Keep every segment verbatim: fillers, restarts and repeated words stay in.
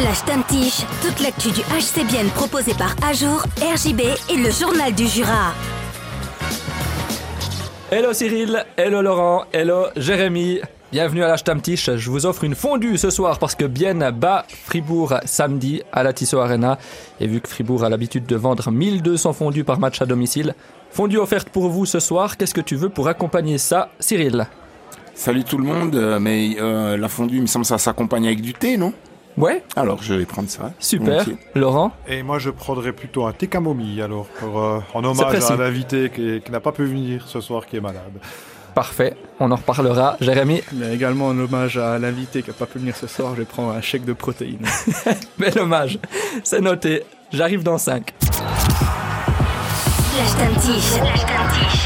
La Stammtisch, toute l'actu du H C Bienne proposée par Ajour, R J B et le Journal du Jura. Hello Cyril, hello Laurent, hello Jérémy. Bienvenue à la Stammtisch. Je vous offre une fondue ce soir parce que Bienne bat Fribourg samedi à la Tissot Arena. Et vu que Fribourg a l'habitude de vendre mille deux cents fondues par match à domicile, fondue offerte pour vous ce soir. Qu'est-ce que tu veux pour accompagner ça, Cyril ? Salut tout le monde, mais euh, la fondue, il me semble que ça s'accompagne avec du thé, non ? Ouais. Alors je vais prendre ça. Super. Volontiers. Laurent ? Et moi je prendrais plutôt un thé camomille alors, pour, euh, en hommage à l'invité qui, qui n'a pas pu venir ce soir, qui est malade. Parfait, on en reparlera. Jérémy ? Mais également en hommage à l'invité qui n'a pas pu venir ce soir, je prends un chèque de protéines. Bel hommage, c'est noté. J'arrive dans cinq. La Stammtisch, la Stammtisch.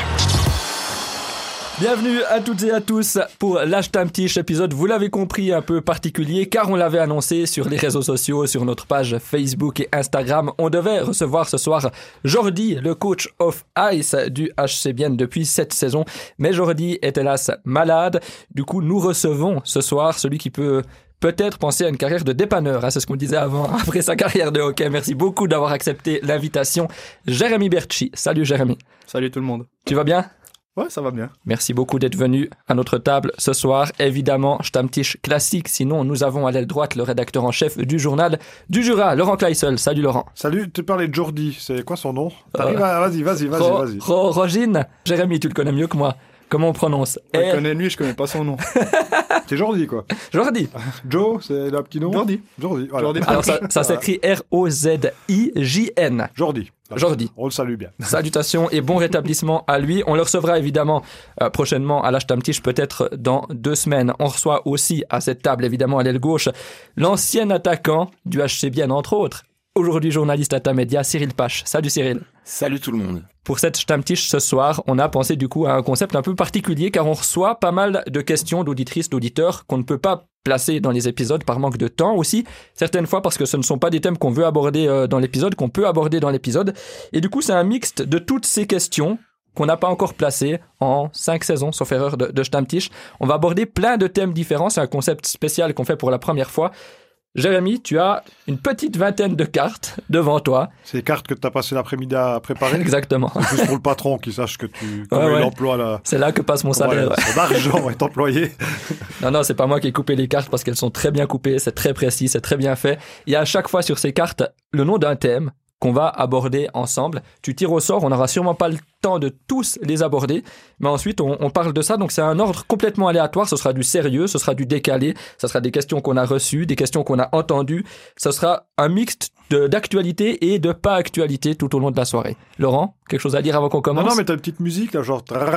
Bienvenue à toutes et à tous pour la Stammtisch, épisode, vous l'avez compris, un peu particulier car on l'avait annoncé sur les réseaux sociaux, sur notre page Facebook et Instagram. On devait recevoir ce soir Jordi, le coach of ice du H C Bienne depuis cette saison. Mais Jordi est hélas malade. Du coup, nous recevons ce soir celui qui peut peut-être penser à une carrière de dépanneur. Hein, c'est ce qu'on disait avant, après sa carrière de hockey. Merci beaucoup d'avoir accepté l'invitation. Jérémy Berchi. Salut Jérémy. Salut tout le monde. Tu vas bien ? Ouais, ça va bien. Merci beaucoup d'être venu à notre table ce soir. Évidemment, Stammtisch classique. Sinon, nous avons à l'aile droite le rédacteur en chef du journal du Jura, Laurent Kleissel. Salut Laurent. Salut, tu parlais de Jordi, c'est quoi son nom ? T'arrives Euh, à... Vas-y, vas-y, vas-y, Ro- vas-y. Ro- Rogine. Jérémy, tu le connais mieux que moi. Comment on prononce ? Je Eh, connais lui, je connais pas son nom. C'est Jordi quoi. Jordi. Joe, c'est le petit nom ? Jordi. Jordi, voilà. Jordi. Alors ça, ça s'écrit R O Z I J N. Jordi. Jordi. On le salue bien. Salutations et bon rétablissement à lui. On le recevra évidemment euh, prochainement à la Stammtisch, peut-être dans deux semaines. On reçoit aussi à cette table, évidemment à l'aile gauche, l'ancien attaquant du H C Bienne, entre autres. Aujourd'hui journaliste à Tamedia, Cyril Pache. Salut Cyril. Salut tout le monde. Pour cette Stammtisch ce soir, on a pensé du coup à un concept un peu particulier car on reçoit pas mal de questions d'auditrices, d'auditeurs qu'on ne peut pas placer dans les épisodes par manque de temps aussi, certaines fois parce que ce ne sont pas des thèmes qu'on veut aborder euh, dans l'épisode, qu'on peut aborder dans l'épisode. Et du coup, c'est un mixte de toutes ces questions qu'on n'a pas encore placées en cinq saisons, sauf erreur de, de Stammtisch. On va aborder plein de thèmes différents, c'est un concept spécial qu'on fait pour la première fois. Jérémy, tu as une petite vingtaine de cartes devant toi. C'est les cartes que tu as passé l'après-midi à préparer. Exactement. En plus pour le patron qui sache que tu... Comment Ouais, il ouais. emploie la... C'est là que passe mon salaire. Ouais, son argent est employé. Non, non, c'est pas moi qui ai coupé les cartes parce qu'elles sont très bien coupées, c'est très précis, c'est très bien fait. Il y a à chaque fois sur ces cartes le nom d'un thème qu'on va aborder ensemble. Tu tires au sort, on n'aura sûrement pas le temps de tous les aborder, mais ensuite on, on parle de ça, donc c'est un ordre complètement aléatoire, ce sera du sérieux, ce sera du décalé, ce sera des questions qu'on a reçues, des questions qu'on a entendues, ce sera un mixte de, d'actualité et de pas actualité tout au long de la soirée. Laurent, quelque chose à dire avant qu'on commence ? Non, non, mais t'as une petite musique, là, genre... Quand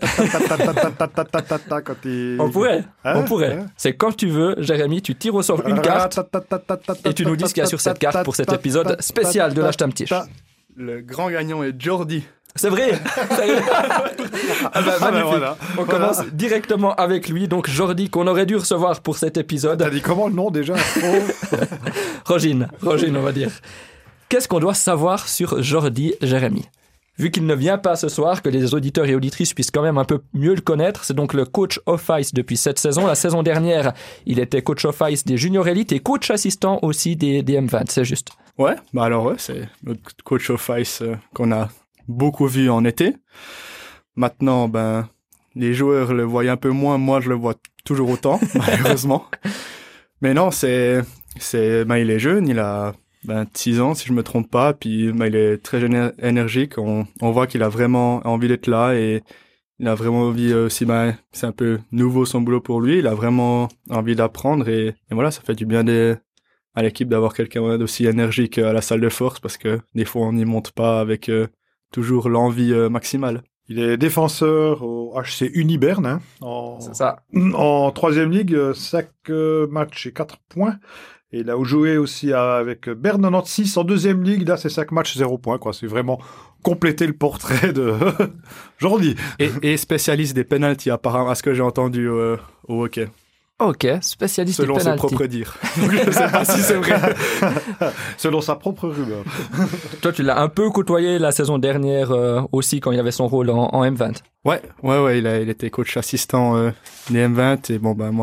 il... On pourrait, Hein on pourrait. Hein C'est quand tu veux, Jérémy, tu tires au sort une carte et tu nous dis ce qu'il y a sur cette carte pour cet épisode spécial de la Stammtisch. Le grand gagnant est Jordi. C'est vrai, c'est vrai. Ah bah, Ah bah magnifique. voilà. On Voilà. commence directement avec lui, donc Jordi qu'on aurait dû recevoir pour cet épisode. T'as dit comment le nom déjà ? Oh. Rogine, Rogine on va dire. Qu'est-ce qu'on doit savoir sur Jordi Jérémy ? Vu qu'il ne vient pas ce soir, que les auditeurs et auditrices puissent quand même un peu mieux le connaître, c'est donc le coach of ice depuis cette saison. La saison dernière, il était coach of ice des juniors élites et coach assistant aussi des, des M vingt, c'est juste. Ouais, bah alors ouais, c'est notre coach of ice euh, qu'on a beaucoup vu en été. Maintenant, ben, les joueurs le voient un peu moins, moi je le vois toujours autant, malheureusement. Mais non, c'est, c'est, ben, il est jeune, il a vingt-six ans si je me trompe pas, puis ben, il est très éner- énergique, on, on voit qu'il a vraiment envie d'être là et il a vraiment envie aussi, ben, c'est un peu nouveau son boulot pour lui, il a vraiment envie d'apprendre et, et voilà, ça fait du bien des, à l'équipe d'avoir quelqu'un d'aussi énergique à la salle de force parce que des fois on n'y monte pas avec euh, toujours l'envie euh, maximale. Il est défenseur au H C Uniberne, hein, en... C'est ça. En troisième ligue, cinq euh, matchs et quatre points. Et il a joué aussi avec Berne quatre-vingt-seize en deuxième ligue. Là, c'est cinq matchs, zéro points. Quoi. C'est vraiment compléter le portrait de Jordi. Et, et spécialiste des penalties, apparemment, à ce que j'ai entendu euh, au hockey. Ok, spécialiste Selon des ses penalties. propres dires. Je sais pas si c'est vrai. Selon sa propre rumeur. Toi, tu l'as un peu côtoyé la saison dernière euh, aussi quand il avait son rôle en, en M vingt. Ouais, ouais, ouais, il, a, il était coach assistant euh, des M vingt et bon, ben moi,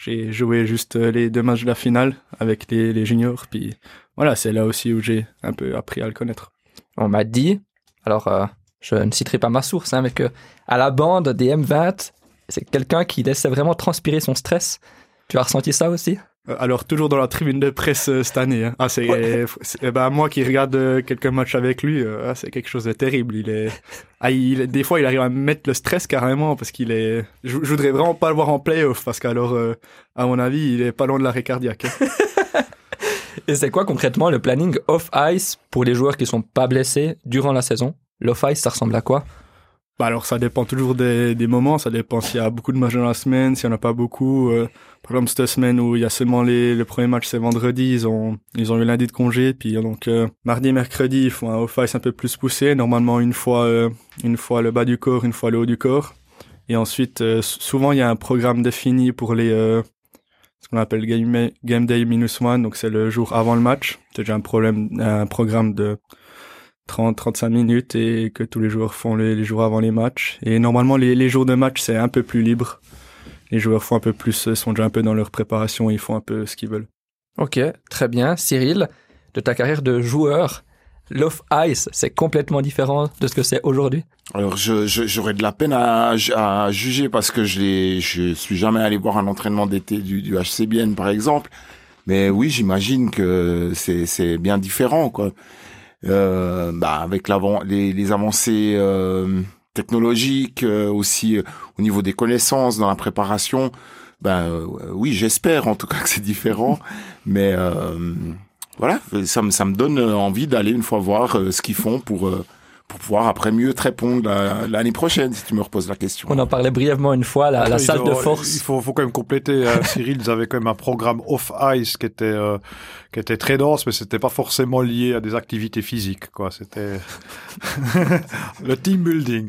j'ai joué juste les deux matchs de la finale avec les, les juniors. Puis voilà, c'est là aussi où j'ai un peu appris à le connaître. On m'a dit, alors euh, je ne citerai pas ma source, hein, mais que à la bande des M vingt, c'est quelqu'un qui laissait vraiment transpirer son stress. Tu as ressenti ça aussi? Alors, toujours dans la tribune de presse euh, cette année. Hein. Ah, c'est, ouais. c'est eh ben, moi qui regarde euh, quelques matchs avec lui, euh, c'est quelque chose de terrible. Il est, ah, il, des fois, il arrive à mettre le stress carrément parce qu'il est. Je, je voudrais vraiment pas le voir en play-off parce qu'alors, euh, à mon avis, il est pas loin de l'arrêt cardiaque. Hein. Et c'est quoi concrètement le planning off-ice pour les joueurs qui sont pas blessés durant la saison? L'off-ice, ça ressemble à quoi? Bah alors, ça dépend toujours des, des moments. Ça dépend s'il y a beaucoup de matchs dans la semaine, s'il y en a pas beaucoup. Euh, par exemple, cette semaine où il y a seulement les, le premier match, c'est vendredi, ils ont, ils ont eu lundi de congé. Puis donc, euh, mardi et mercredi, ils font un off-ice un peu plus poussé. Normalement, une fois, euh, une fois le bas du corps, une fois le haut du corps. Et ensuite, euh, souvent, il y a un programme défini pour les, euh, ce qu'on appelle game, game day minus one. Donc, c'est le jour avant le match. C'est déjà un problème, un programme de trente à trente-cinq minutes et que tous les joueurs font les, les jours avant les matchs. Et normalement, les, les jours de match, c'est un peu plus libre. Les joueurs font un peu plus, sont déjà un peu dans leur préparation et ils font un peu ce qu'ils veulent. Ok, très bien. Cyril, de ta carrière de joueur, l'off-ice, c'est complètement différent de ce que c'est aujourd'hui? Alors, je, je, j'aurais de la peine à, à juger parce que je l'ai, je suis jamais allé voir un entraînement d'été du, du H C B N, par exemple. Mais oui, j'imagine que c'est, c'est bien différent, quoi. Euh, bah, avec l'avant, les, les avancées euh, technologiques, euh, aussi euh, au niveau des connaissances dans la préparation, ben euh, oui, j'espère en tout cas que c'est différent, mais euh, voilà, ça me ça me donne envie d'aller une fois voir euh, ce qu'ils font pour euh, pour pouvoir après mieux te répondre la, l'année prochaine si tu me reposes la question. On en parlait brièvement une fois, la, la salle ont, de force. Il faut, faut quand même compléter, euh, Cyril, ils avaient quand même un programme off-ice qui était, euh, qui était très dense, mais c'était pas forcément lié à des activités physiques, quoi. C'était le team building.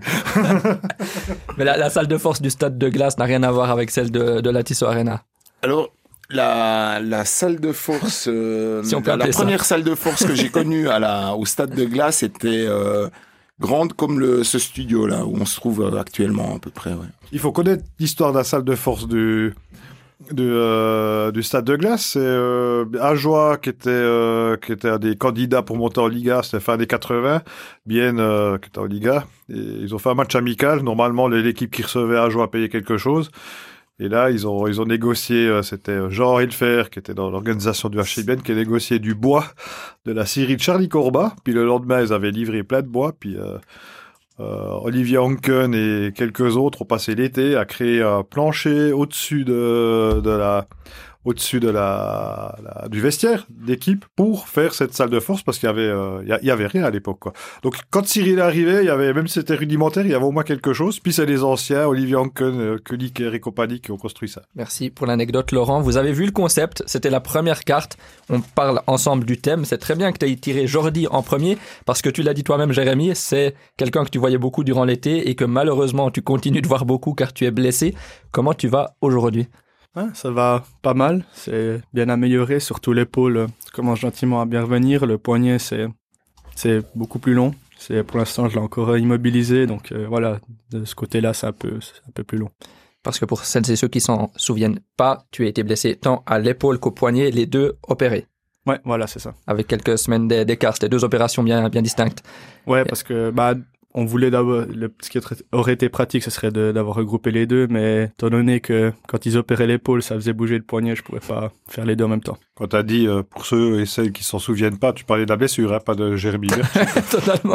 Mais la, la salle de force du stade de glace n'a rien à voir avec celle de, de la Tissot Arena. Alors, La, la salle de force, euh, si on peut la, la première ça. salle de force que j'ai connue à la, au stade de glace était euh, grande comme le, ce studio-là, où on se trouve actuellement à peu près. Ouais. Il faut connaître l'histoire de la salle de force du, du, euh, du stade de glace. C'est euh, Ajoie qui était, euh, qui était un des candidats pour monter en Liga, c'était fin des quatre-vingts, Bienne euh, qui était en Liga. Et ils ont fait un match amical. Normalement, l'équipe qui recevait Ajoie payait quelque chose. Et là, ils ont, ils ont négocié, euh, c'était Jean Hilfer, qui était dans l'organisation du H C B N, qui a négocié du bois de la scierie de Charlie Corba. Puis le lendemain, ils avaient livré plein de bois. Puis euh, euh, Olivier Hanken et quelques autres ont passé l'été à créer un plancher au-dessus de, de la... au-dessus de la, la du vestiaire d'équipe pour faire cette salle de force parce qu'il y avait euh, il y, y avait rien à l'époque, quoi. Donc quand Cyril est arrivé, il y avait, même si c'était rudimentaire, il y avait au moins quelque chose. Puis c'est les anciens, Olivier Hanken, euh, Kuliker et compagnie, qui ont construit ça. Merci pour l'anecdote, Laurent. Vous avez vu le concept, c'était la première carte. On parle ensemble du thème. C'est très bien que tu aies tiré Jordi en premier parce que tu l'as dit toi-même, Jérémy, c'est quelqu'un que tu voyais beaucoup durant l'été et que malheureusement tu continues de voir beaucoup car tu es blessé. Comment tu vas aujourd'hui? Ouais, ça va pas mal, c'est bien amélioré, surtout l'épaule euh, commence gentiment à bien revenir, le poignet c'est c'est beaucoup plus long, c'est pour l'instant je l'ai encore immobilisé, donc euh, voilà, de ce côté-là c'est un peu c'est un peu plus long. Parce que pour celles et ceux qui s'en souviennent pas, tu as été blessé tant à l'épaule qu'au poignet, les deux opérés. Ouais, voilà, c'est ça. Avec quelques semaines d'écart, c'était deux opérations bien bien distinctes. Ouais, parce que bah on voulait d'abord, le, ce qui aurait été pratique, ce serait de, d'avoir regroupé les deux, mais étant donné que quand ils opéraient l'épaule, ça faisait bouger le poignet, je pouvais pas faire les deux en même temps. Quand t'as dit, euh, pour ceux et celles qui s'en souviennent pas, tu parlais de la blessure, hein, pas de Jérémy Berti. Totalement.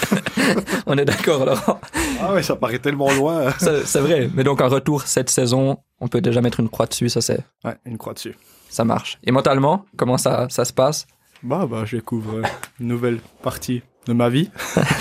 On est d'accord, Laurent. Ah ouais, ça paraît tellement loin. Hein. C'est, c'est vrai, mais donc un retour cette saison, on peut déjà mettre une croix dessus, ça c'est... Ouais, une croix dessus. Ça marche. Et mentalement, comment ça, ça se passe? Bah, bah, je découvre une nouvelle partie de ma vie.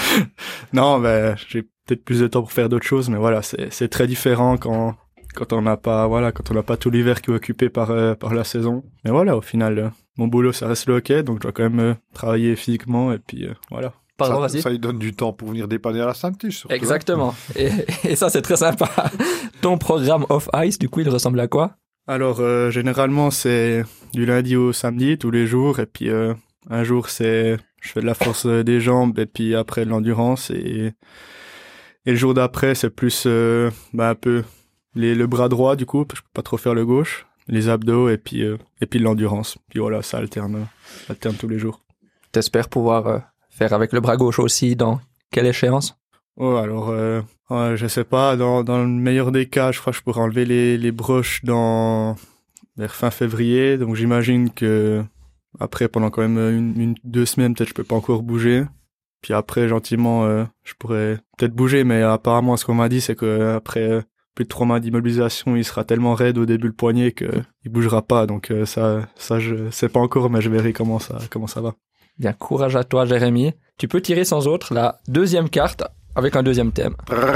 Non, ben, j'ai peut-être plus de temps pour faire d'autres choses, mais voilà, c'est, c'est très différent quand, quand on n'a pas, voilà, quand on n'a pas tout l'hiver qui est occupé par, euh, par la saison. Mais voilà, au final, euh, mon boulot, ça reste le hockey, donc je dois quand même euh, travailler physiquement, et puis, euh, voilà. Pardon, ça, vas-y. Ça lui donne du temps pour venir dépanner à la Sainte-Tige, surtout. Exactement. Et, et ça, c'est très sympa. Ton programme off-ice, du coup, il ressemble à quoi? Alors, euh, généralement, c'est du lundi au samedi, tous les jours, et puis euh, un jour, c'est je fais de la force des jambes, et puis après, de l'endurance, et, et le jour d'après, c'est plus euh, bah, un peu les, le bras droit, du coup, parce que je peux pas trop faire le gauche. les abdos et puis, euh, et puis l'endurance. Puis voilà, ça alterne, alterne tous les jours. T'espères pouvoir euh, faire avec le bras gauche aussi dans quelle échéance? Oh, alors, euh, ouais, je sais pas, dans, dans le meilleur des cas, je crois que je pourrais enlever les, les broches dans, vers fin février. Donc j'imagine que après, pendant quand même une, une deux semaines, peut-être je peux pas encore bouger. Puis après, gentiment, euh, je pourrais peut-être bouger, mais apparemment, ce qu'on m'a dit, c'est que après euh, plus de trois mois d'immobilisation, il sera tellement raide au début le poignet que il bougera pas. Donc euh, ça, ça, je sais pas encore, mais je verrai comment ça, comment ça va. Bien, courage à toi, Jérémy. Tu peux tirer sans autre la deuxième carte avec un deuxième thème.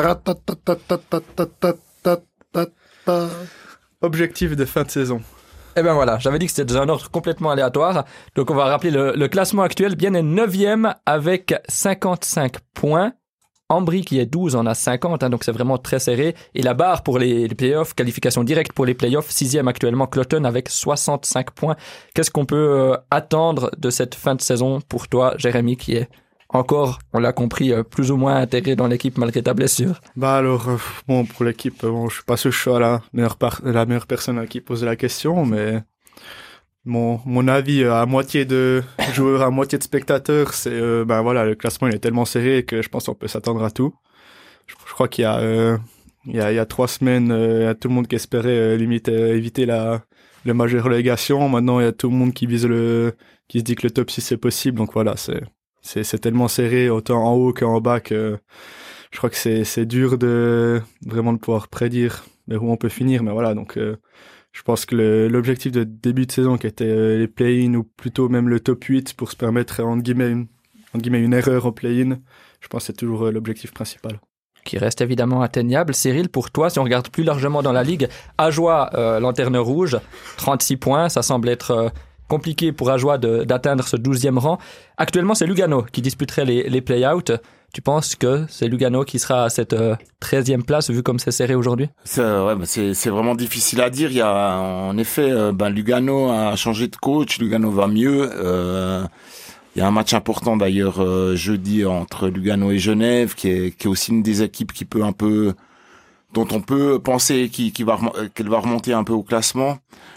Objectif de fin de saison. Eh ben voilà, j'avais dit que c'était dans un ordre complètement aléatoire. Donc on va rappeler le, le classement actuel. Bienne est neuvième avec cinquante-cinq points. Ambry qui est douze en a cinquante, hein, donc c'est vraiment très serré. Et la barre pour les, les playoffs, qualification directe pour les playoffs, sixième actuellement Cloton avec soixante-cinq points. Qu'est-ce qu'on peut euh, attendre de cette fin de saison pour toi, Jérémy, qui est encore, on l'a compris, euh, plus ou moins intégré dans l'équipe malgré ta blessure? Bah alors, euh, bon, pour l'équipe, bon, je suis pas sûr que je sois la meilleure, par- la meilleure personne à qui poser la question, mais mon, mon avis euh, à moitié de joueurs, à moitié de spectateurs, c'est, euh, ben voilà, le classement il est tellement serré que je pense qu'on peut s'attendre à tout. Je, je crois qu'il y a, euh, il y a, il y a trois semaines, euh, il y a tout le monde qui espérait euh, limite euh, éviter la, le match de relégation. Maintenant, il y a tout le monde qui vise le, qui se dit que le top six est possible. Donc voilà, c'est, c'est, c'est tellement serré, autant en haut qu'en bas, que je crois que c'est, c'est dur de vraiment de pouvoir prédire vers où on peut finir. Mais voilà, donc, euh, je pense que le, l'objectif de début de saison, qui était euh, les play-in ou plutôt même le top huit pour se permettre, entre guillemets, une, entre guillemets, une erreur au play-in, je pense que c'est toujours euh, l'objectif principal. Qui reste évidemment atteignable. Cyril, pour toi, si on regarde plus largement dans la ligue, Ajoie, euh, lanterne rouge, trente-six points, ça semble être euh, compliqué pour Ajoie de, d'atteindre ce douzième rang. Actuellement, c'est Lugano qui disputerait les, les play-outs. Tu penses que c'est Lugano qui sera à cette euh, treizième place, vu comme c'est serré aujourd'hui? C'est, ouais, bah c'est, c'est vraiment difficile à dire. Il y a, en effet, euh, ben, Lugano a changé de coach, Lugano va mieux. Euh, il y a un match important d'ailleurs euh, jeudi entre Lugano et Genève, qui est, qui est aussi une des équipes qui peut un peu, dont on peut penser qui, qui va, qu'elle va remonter un peu au classement.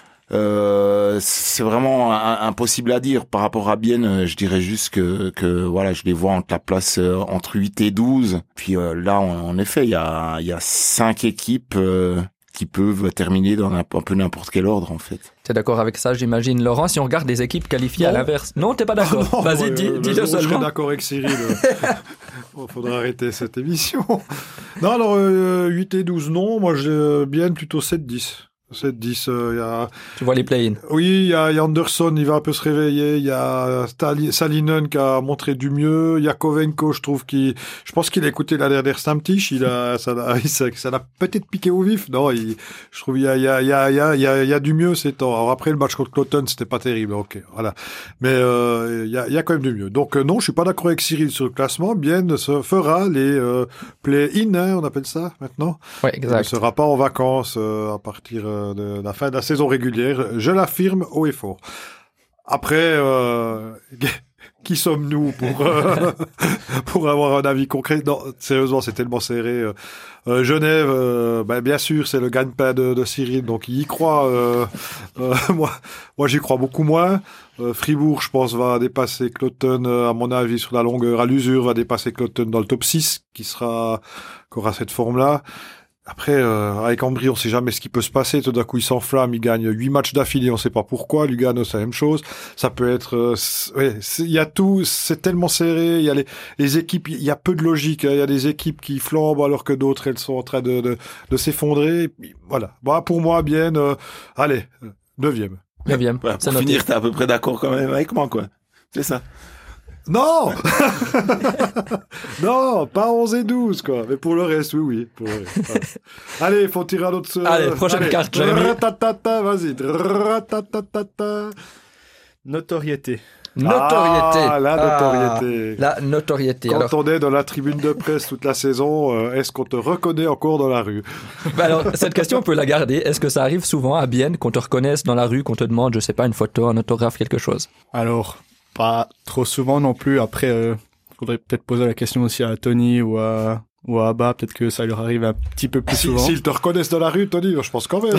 Euh, c'est vraiment un, impossible à dire. Par rapport à Bienne, je dirais juste que, que voilà, je les vois entre la place euh, entre huit et douze. Puis euh, là, en, en effet, il y a, il y a cinq équipes euh, qui peuvent terminer dans un, un peu n'importe quel ordre, en fait. T'es d'accord avec ça, j'imagine, Laurent? Si on regarde les équipes qualifiées non. à l'inverse. Non, t'es pas d'accord? Non, Vas-y, ouais, dis, euh, dis-le je, seulement. Je serais d'accord avec Cyril. Il faudra arrêter cette émission. Non, alors, euh, huit et douze, non. Moi, j'ai bien plutôt sept dix. sept dix, il euh, y a... Tu vois les play-in. Oui, il y, y a Anderson, il va un peu se réveiller. Il y a Stali- Salinen qui a montré du mieux. Yakovenko, je trouve qu'il... Je pense qu'il a écouté la dernière Stamtisch. Il a, ça, l'a, ça, ça l'a peut-être piqué au vif. Non, il, je trouve qu'il y a, il y a, il y a, il y a, il y a, il y a du mieux ces temps. Alors après, le match contre Cloton, c'était pas terrible. Ok, voilà. Mais euh, il, y a, il y a quand même du mieux. Donc euh, non, je suis pas d'accord avec Cyril sur le classement. Bien se fera les euh, play-in, hein, on appelle ça maintenant. Oui, Il ne exact. sera pas en vacances euh, à partir euh, de la fin de la saison régulière. Je l'affirme haut et fort. Après, euh, qui sommes-nous pour, euh, pour avoir un avis concret? Non, sérieusement, c'est tellement serré. Euh, Genève, euh, ben, bien sûr, c'est le gagne-pain de, de Cyril, donc il y croit. Euh, euh, moi, moi, j'y crois beaucoup moins. Euh, Fribourg, je pense, va dépasser Cloton, euh, à mon avis, sur la longueur. À l'usure, va dépasser Cloton dans le top six, qui sera encore à cette forme-là. Après, euh, avec Ambry, on sait jamais ce qui peut se passer. Tout d'un coup, il s'enflamme, il gagne huit matchs d'affilée, on sait pas pourquoi. Lugano, c'est la même chose. Ça peut être, euh, ouais, il y a tout, c'est tellement serré. Il y a les, les équipes, il y a peu de logique. Il hein. y a des équipes qui flambent alors que d'autres, elles sont en train de, de, de s'effondrer. Puis, voilà. Bah, pour moi, bien, euh, allez, neuvième. Neuvième. Ouais, c'est pour noté. finir, t'es à peu près d'accord quand même avec moi, quoi. C'est ça. Non! Non, pas onze et douze, quoi. Mais pour le reste, oui, oui. Pour le reste, voilà. Allez, il faut tirer un autre... Euh, Allez, prochaine carte, Jérémy. Ratatata, vas-y. Ratatata. Notoriété. Notoriété. Ah, la notoriété. Ah, la notoriété. Quand Alors, on est dans la tribune de presse toute la saison, euh, est-ce qu'on te reconnaît encore dans la rue? bah alors, cette question, on peut la garder. Est-ce que ça arrive souvent à Bienne qu'on te reconnaisse dans la rue, qu'on te demande, je sais pas, une photo, un autographe, quelque chose? Alors, pas trop souvent non plus. Après, euh, faudrait peut-être poser la question aussi à Tony ou à, ou à bas, peut-être que ça leur arrive un petit peu plus Si- souvent. S'ils te reconnaissent dans la rue, Tony, je pense quand même.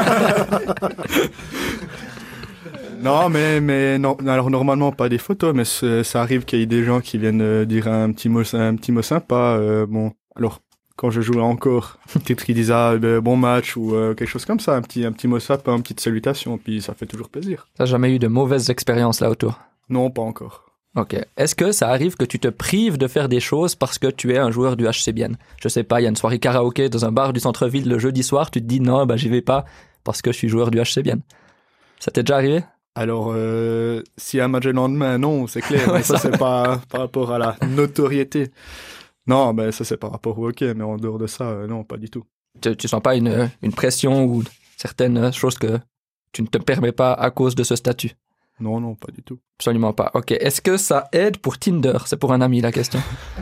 Non, mais, mais non, alors normalement pas des photos, mais c'est- ça arrive qu'il y ait des gens qui viennent euh, dire un petit mot, un petit mot sympa. Euh, bon, alors quand je jouais encore, peut-être qu'ils disaient ah, ben, bon match ou euh, quelque chose comme ça, un petit, un petit mot sympa, une petite salutation, puis ça fait toujours plaisir. T'as jamais eu de mauvaises expériences là autour? Non, pas encore. Ok. Est-ce que ça arrive que tu te prives de faire des choses parce que tu es un joueur du H C Bienne? Je sais pas, il y a une soirée karaoké dans un bar du centre-ville le jeudi soir, tu te dis non, bah j'y vais pas parce que je suis joueur du H C Bienne. Ça t'est déjà arrivé? Alors, euh, s'il y a un match le lendemain, non, c'est clair. Ouais, mais ça, ça. c'est pas par rapport à la notoriété. Non, ben ça, c'est par rapport au hockey, mais en dehors de ça, euh, non, pas du tout. Tu, tu sens pas une, une pression ou certaines choses que tu ne te permets pas à cause de ce statut? Non, non, pas du tout. Absolument pas. Ok. Est-ce que ça aide pour Tinder? C'est pour un ami la question.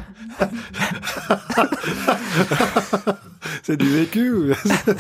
C'est du vécu. ou-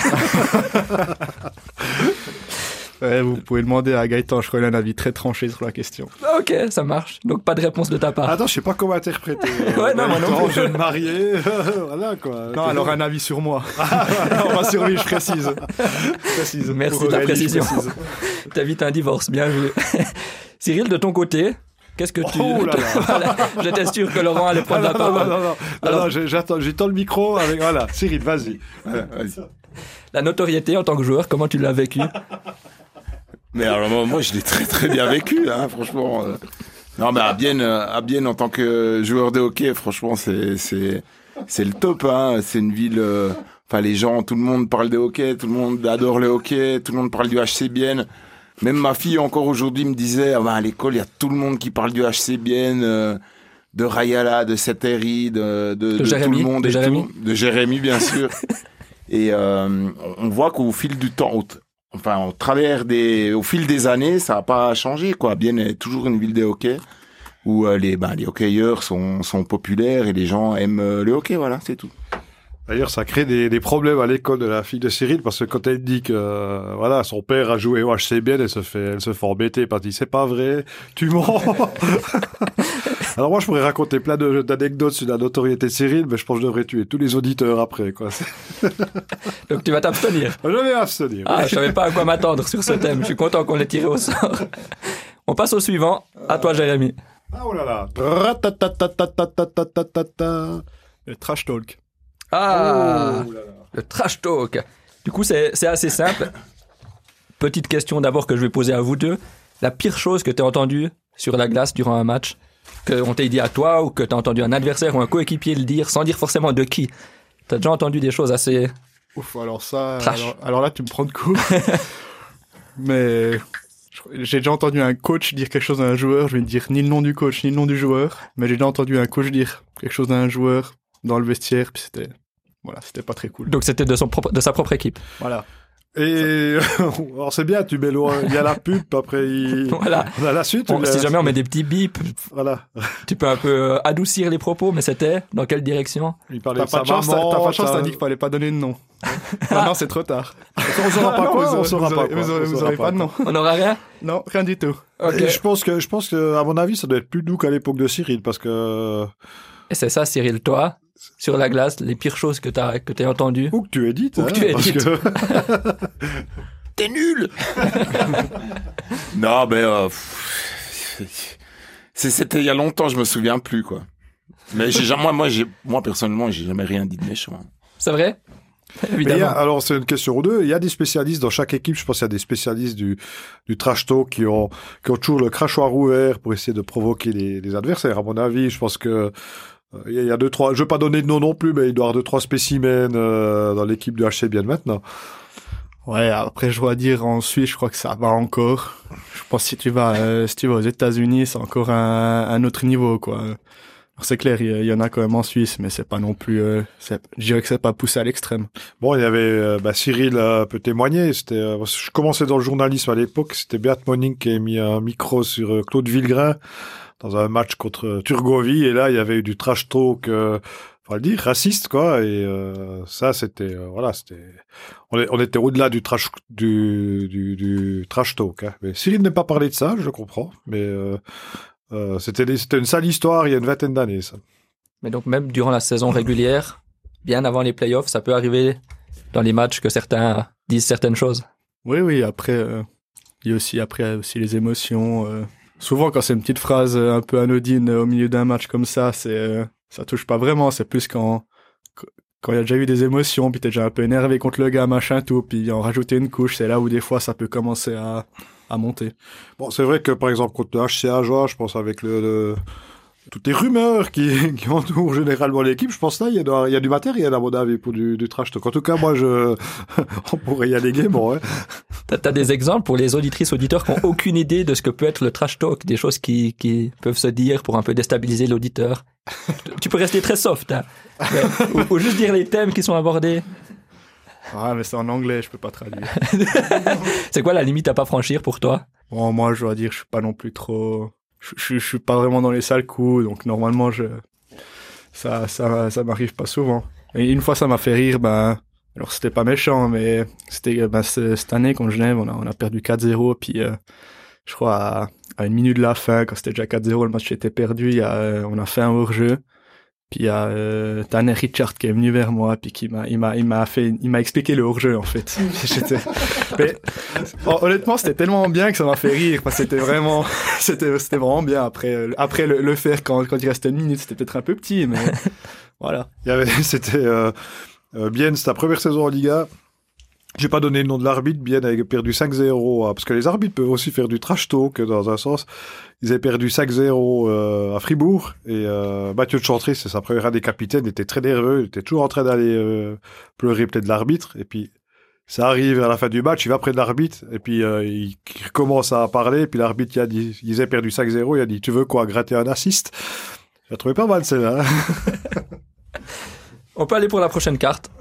Ouais, vous pouvez demander à Gaëtan, je connais un avis très tranché sur la question. Ok, ça marche. Donc pas de réponse de ta part. Attends, je sais pas comment interpréter. Ouais, non, moi non Attends, plus. jeune marié, voilà quoi. Non, alors un avis sur moi. On va sur lui, je précise. Je précise. Merci Pour de la Aurélie, je précision. précise. T'évites un divorce, bien vu. Cyril, de ton côté, qu'est-ce que tu... Oh là là. Voilà, j'étais sûr que Laurent allait Ah, prendre non, la non, parole. non, non, non, Alors- non, j'ai- j'attends, j'étends le micro avec, voilà, Cyril, vas-y. Ouais, vas-y. La notoriété en tant que joueur, comment tu l'as vécu? Mais alors moi, moi, je l'ai très très bien vécu, hein, franchement. euh. Non, mais à Bienne, euh, à Bienne en tant que joueur de hockey, franchement, c'est c'est c'est le top. Hein. C'est une ville. euh, Enfin, les gens, tout le monde parle de hockey, tout le monde adore le hockey, tout le monde parle du H C Bienne. Même ma fille encore aujourd'hui me disait, ah ben, à l'école, il y a tout le monde qui parle du H C Bienne, euh, de Rayala, de Seteri, de, de, de Jérémy, tout le monde de et Jérémy. tout. De Jérémy, bien sûr. Et euh, on voit qu'au fil du temps, au, enfin, au travers des, au fil des années, ça n'a pas changé, quoi. Bienne est toujours une ville de hockey où euh, les, ben, les hockeyeurs sont, sont populaires et les gens aiment euh, le hockey, voilà, c'est tout. D'ailleurs, ça crée des, des problèmes à l'école de la fille de Cyril parce que quand elle dit que euh, voilà, son père a joué au H C Bienne, elle se fait, elle se fait embêter parce qu'elle dit c'est pas vrai, tu mens. Alors moi, je pourrais raconter plein de- d'anecdotes sur la notoriété de Cyril, mais je pense que je devrais tuer tous les auditeurs après, quoi. Donc tu vas t'abstenir. Je vais abstenir. Ah, je savais pas à quoi m'attendre sur ce thème. Je suis content qu'on l'ait tiré au sort. On passe au suivant. À toi, Jérémy. Ah, oh là là. Ratatatatatatatata. Le trash talk. Ah, Oh là là. le trash talk. Du coup, c'est c'est assez simple. Petite question d'abord que je vais poser à vous deux. La pire chose que tu as entendue sur la glace durant un match, qu'on t'a dit à toi ou que tu as entendu un adversaire ou un coéquipier le dire sans dire forcément de qui. Tu as déjà entendu des choses assez... Ouf, alors ça, Trash. alors, alors là, tu me prends de court. Mais je- j'ai déjà entendu un coach dire quelque chose à un joueur. Je vais dire ni le nom du coach, ni le nom du joueur. Mais j'ai déjà entendu un coach dire quelque chose à un joueur dans le vestiaire. Puis c'était, voilà, c'était pas très cool. Donc c'était de, son propre, de sa propre équipe. Voilà. Et alors c'est bien, tu mets le- il y a la pub, après il... Voilà. on a la suite. Bon, ou la- si jamais on met des petits bips, Voilà. tu peux un peu euh, adoucir les propos, mais c'était dans quelle direction? Il parlait T'as de pas sa de chance, t'as maman, t'as pas de chance, ça- t'as dit qu'il fallait pas donner de nom. Maintenant, c'est trop tard. On saura pas Non, quoi, vous on aurez- saura vous pas aurez- quoi. Vous aurez, on vous saura aurez pas de nom. On n'aura rien? Non, rien du tout. Ok. Et je pense que, je pense que, à mon avis, ça doit être plus doux qu'à l'époque de Cyril, parce que, Et c'est ça, Cyril, toi, sur la glace, les pires choses que tu as que t'as entendues. ou que tu édites, Ou que hein, tu parce édites. que- T'es nul. Non, ben, euh, pff, c'est- c'était il y a longtemps, je me souviens plus, quoi. Mais j'ai jamais, moi, moi, j'ai, moi personnellement, j'ai jamais rien dit de méchant. C'est vrai? Mais il y Évidemment. a- alors, c'est une question ou deux. Il y a des spécialistes dans chaque équipe. Je pense qu'il y a des spécialistes du, du trash talk qui ont, qui ont toujours le crachoir ouvert pour essayer de provoquer les, les adversaires. À mon avis, je pense que, euh, il y a- il y a deux, trois, je veux pas donner de nom non plus, mais il doit y avoir deux, trois spécimens, euh, dans l'équipe du H C bien maintenant. Ouais, après, je dois dire, en Suisse, je crois que ça va encore. Je pense que si tu vas, euh, si tu vas aux États-Unis, c'est encore un, un autre niveau, quoi. Alors, c'est clair, il y, il y en a quand même en Suisse, mais c'est pas non plus, euh, c'est, je dirais que c'est pas poussé à l'extrême. Bon, il y avait, euh, bah, Cyril euh, peut témoigner. C'était, euh, je commençais dans le journalisme à l'époque. C'était Beat Moning qui a mis un micro sur euh, Claude Villegrain dans un match contre euh, Turgovie. Et là, il y avait eu du trash talk, euh, faut le dire, raciste, quoi. Et euh, ça, c'était, euh, voilà, c'était, on, est- on était au-delà du trash, du, du, du trash talk. Hein. Mais Cyril n'a pas parlé de ça, je comprends. Mais euh, euh, c'était, des- c'était une sale histoire il y a une vingtaine d'années, ça. Mais donc, même durant la saison régulière, bien avant les playoffs, ça peut arriver dans les matchs que certains disent certaines choses. Oui, oui, après, euh, il y a aussi, après, aussi les émotions. Euh, souvent, quand c'est une petite phrase euh, un peu anodine euh, au milieu d'un match comme ça, c'est, euh, ça touche pas vraiment. C'est plus quand, quand il y a déjà eu des émotions, puis t'es déjà un peu énervé contre le gars, machin, tout, puis en rajouter une couche, c'est là où des fois ça peut commencer à, à monter. Bon, c'est vrai que par exemple, contre le H C A Joie, je pense avec le, le... toutes les rumeurs qui, qui entourent généralement l'équipe, je pense là, il y a, il y a du matériel, à mon avis, pour du, du trash talk. En tout cas, moi, je, on pourrait y alléguer, bon, ouais. T'as, t'as des exemples pour les auditrices, auditeurs qui n'ont aucune idée de ce que peut être le trash talk, des choses qui, qui peuvent se dire pour un peu déstabiliser l'auditeur. Tu peux rester très soft, hein. Mais, ou, ou juste dire les thèmes qui sont abordés. Ah, mais c'est en anglais, je peux pas traduire. C'est quoi la limite à pas franchir pour toi? Bon, moi, je dois dire, je suis pas non plus trop... Je, je, je suis pas vraiment dans les sales coups, donc normalement, je... ça, ça, ça m'arrive pas souvent. Et une fois, ça m'a fait rire, ben... Alors, c'était pas méchant, mais c'était ben, cette année, contre Genève, on a, on a perdu quatre zéro, puis euh, je crois à, à une minute de la fin, quand c'était déjà quatre zéro, le match était perdu, il y a, euh, on a fait un hors-jeu. Puis il y a euh, Tanner Richard qui est venu vers moi, puis qui m'a, il m'a, il m'a fait, il m'a expliqué le hors-jeu en fait. J'étais... Mais honnêtement, c'était tellement bien que ça m'a fait rire, parce que c'était vraiment, c'était, c'était vraiment bien. Après, après le, le faire quand, quand il restait une minute, c'était peut-être un peu petit, mais voilà. Il y avait, c'était euh, euh, Bienne, c'était la première saison en Liga. J'ai pas donné le nom de l'arbitre. Bienne avait perdu cinq zéro, euh, parce que les arbitres peuvent aussi faire du trash talk dans un sens. Ils avaient perdu cinq zéro euh, à Fribourg, et euh, Mathieu de Chantry, c'est sa première année capitaine, était très nerveux, il était toujours en train d'aller euh, pleurer peut-être de l'arbitre, et puis ça arrive à la fin du match, il va près de l'arbitre, et puis euh, il commence à parler, et puis l'arbitre il a dit, ils avaient perdu cinq zéro, il a dit, tu veux quoi, gratter un assist? J'ai trouvé pas mal celle-là. On peut aller pour la prochaine carte.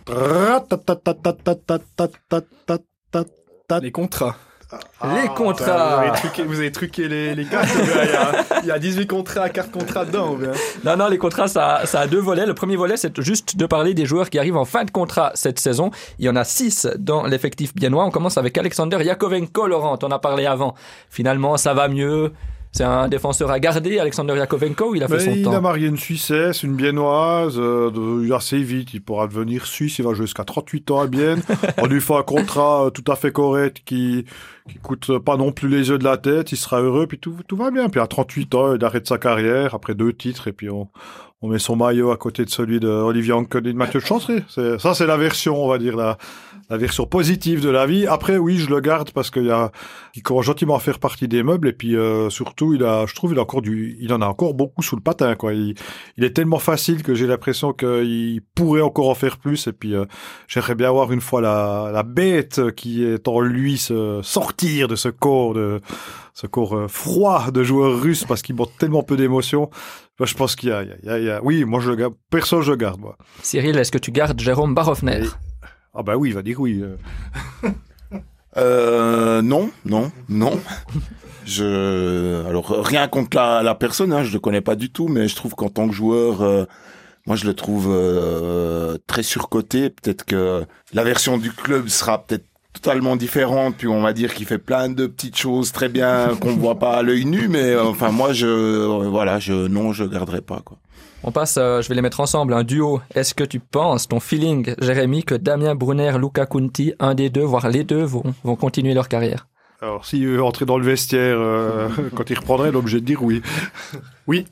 Les contrats. Ah, les contrats. Vous avez truqué, vous avez truqué les, les cartes. Il y, a, il y a dix-huit contrats, quatre contrats dedans. Bien. Non, non, les contrats, ça, ça a deux volets. Le premier volet, c'est juste de parler des joueurs qui arrivent en fin de contrat cette saison. Il y en a six dans l'effectif biennois. On commence avec Alexander Yakovenko, Laurent. On en a parlé avant. Finalement, ça va mieux. C'est un défenseur à garder, Alexander Yakovenko, il a fait Mais son il temps. Il a marié une Suissesse, une Biennoise, euh, assez vite, il pourra devenir Suisse, il va jouer jusqu'à trente-huit ans à Bienne. On lui fait un contrat tout à fait correct qui qui coûte pas non plus les yeux de la tête, il sera heureux, puis tout, tout va bien. Puis à trente-huit ans, il arrête sa carrière, après deux titres, et puis on, on met son maillot à côté de celui d'Olivier Anken et de Mathieu de Chantry. C'est, ça, c'est la version, on va dire, la, la version positive de la vie. Après, oui, je le garde parce qu'il y a, il commence gentiment à faire partie des meubles, et puis euh, surtout, il a, je trouve, il a encore du, il en a encore beaucoup sous le patin, quoi. Il, il est tellement facile que j'ai l'impression qu'il pourrait encore en faire plus, et puis euh, j'aimerais bien voir une fois la, la bête qui est en lui se sortir de ce corps de ce corps euh, froid de joueurs russes parce qu'il montre tellement peu d'émotions. Ben, je pense qu'il y a, il y a, il y a, oui, moi je le garde, perso je le garde, moi. Cyril, est-ce que tu gardes Jérôme Barofner? Et... Ah bah oui, il va dire oui. Euh... euh, non, non, non. Je, alors rien contre la, la personne, hein, je le connais pas du tout, mais je trouve qu'en tant que joueur, euh, moi je le trouve euh, très surcoté. Peut-être que la version du club sera peut-être totalement différente, puis on va dire qu'il fait plein de petites choses très bien qu'on voit pas à l'œil nu, mais euh, enfin moi je euh, voilà je non je garderai pas quoi. On passe, euh, je vais les mettre ensemble, un duo. Est-ce que tu penses, ton feeling, Jérémy, que Damien Brunner, Luca Conti, un des deux, voire les deux, vont vont continuer leur carrière? Alors s'il veut entrer dans le vestiaire euh, quand il reprendrait, il est obligé de dire oui. Oui.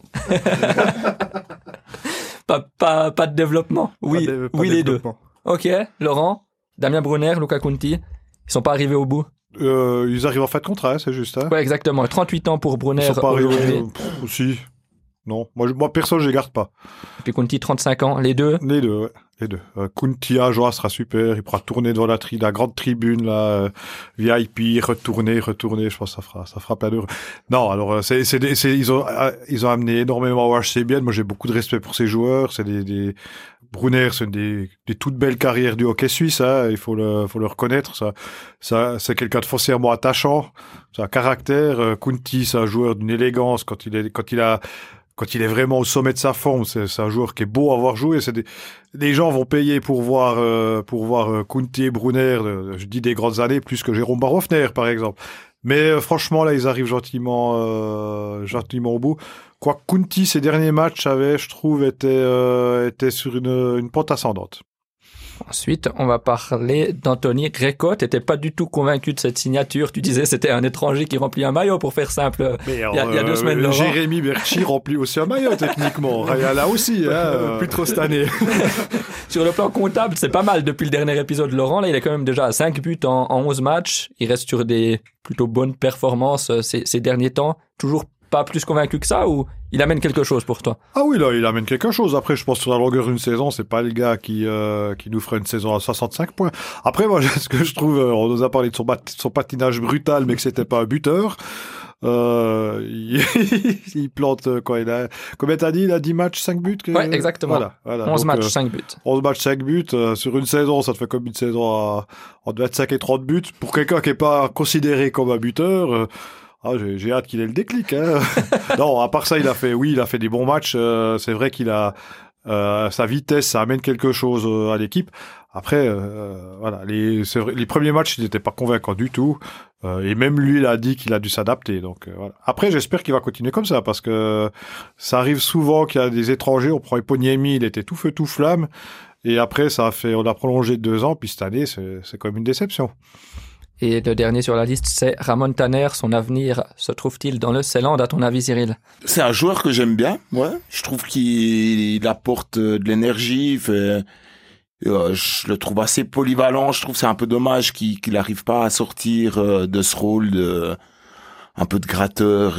pas pas pas de développement. Oui, pas de, pas oui de les deux. Ok, Laurent, Damien Brunner, Luca Conti. Ils sont pas arrivés au bout. Euh, ils arrivent en fin de contrat, hein, c'est juste. Hein. Ouais, exactement. trente-huit ans pour Brunner. Ils sont pas arrivés aujourd'hui. Pff, aussi. Non, moi, moi perso, je les garde pas. Et puis Conti, trente-cinq ans. Les deux. Les deux, ouais. Les deux. Euh, Conti à Joie sera super. Il pourra tourner devant la, tri- la grande tribune, là, euh, V I P, retourner, retourner. Je pense que ça fera, ça fera plein d'heures. Non, alors, euh, c'est, c'est, des, c'est, ils ont, euh, ils ont amené énormément au H C Bienne. Moi, j'ai beaucoup de respect pour ces joueurs. C'est des, des, Brunner, c'est des, des toutes belles carrières du hockey suisse, hein. Il faut le, faut le reconnaître. Ça, ça, c'est quelqu'un de foncièrement attachant. C'est un caractère. Euh, Conti, c'est un joueur d'une élégance quand il est, quand il a, quand il est vraiment au sommet de sa forme. C'est, c'est un joueur qui est beau à voir jouer. C'est des, les gens vont payer pour voir, euh, pour voir euh, Conti et Brunner, euh, je dis des grandes années, plus que Jérôme Barofner, par exemple. Mais euh, franchement, là, ils arrivent gentiment, euh, gentiment au bout. Quoi, Kunti, ces derniers matchs, avait, je trouve, était, euh, était sur une, une pente ascendante. Ensuite, on va parler d'Anthony Greco. Tu n'étais pas du tout convaincu de cette signature. Tu disais que c'était un étranger qui remplit un maillot, pour faire simple. Mais alors, il, y a, il y a deux euh, semaines, Laurent. Jérémy Berchi remplit aussi un maillot, techniquement. Là aussi. Hein, euh... Plus trop cette année. Sur le plan comptable, c'est pas mal depuis le dernier épisode. Laurent, là, il est quand même déjà à cinq buts en, en onze matchs. Il reste sur des plutôt bonnes performances euh, ces, ces derniers temps. Toujours pas plus convaincu que ça, ou il amène quelque chose pour toi? Ah oui, là, il amène quelque chose. Après, je pense que sur la longueur d'une saison, c'est pas le gars qui, euh, qui nous ferait une saison à soixante-cinq points. Après, moi, ce que je trouve, euh, on nous a parlé de son, bat- son patinage brutal, mais que c'était pas un buteur. Euh, il, il plante, euh, quoi, il a, combien t'as dit, il a dix matchs, cinq buts? Que... Ouais, exactement. Voilà, voilà. onze Donc, matchs, euh, cinq buts. onze matchs, cinq buts, euh, sur une saison, ça te fait comme une saison à, entre vingt-cinq et trente buts. Pour quelqu'un qui est pas considéré comme un buteur, euh, ah, j'ai, j'ai hâte qu'il ait le déclic. Hein. Non, à part ça, il a fait, oui, il a fait des bons matchs. Euh, c'est vrai qu'il a euh, sa vitesse, ça amène quelque chose euh, à l'équipe. Après, euh, voilà, les, c'est vrai, les premiers matchs, il n'était pas convaincant du tout. Euh, et même lui, il a dit qu'il a dû s'adapter. Donc, euh, voilà. Après, j'espère qu'il va continuer comme ça, parce que ça arrive souvent qu'il y a des étrangers. On prend Eponiemi, il était tout feu tout flamme. Et après, ça a fait, on a prolongé de deux ans. Puis cette année, c'est, c'est comme une déception. Et le dernier sur la liste, c'est Ramon Tanner. Son avenir se trouve-t-il dans le Ceyland, à ton avis, Cyril? C'est un joueur que j'aime bien, ouais. Je trouve qu'il il apporte de l'énergie, il fait, euh, je le trouve assez polyvalent. Je trouve que c'est un peu dommage qu'il qu'il arrive pas à sortir euh, de ce rôle de un peu de gratteur,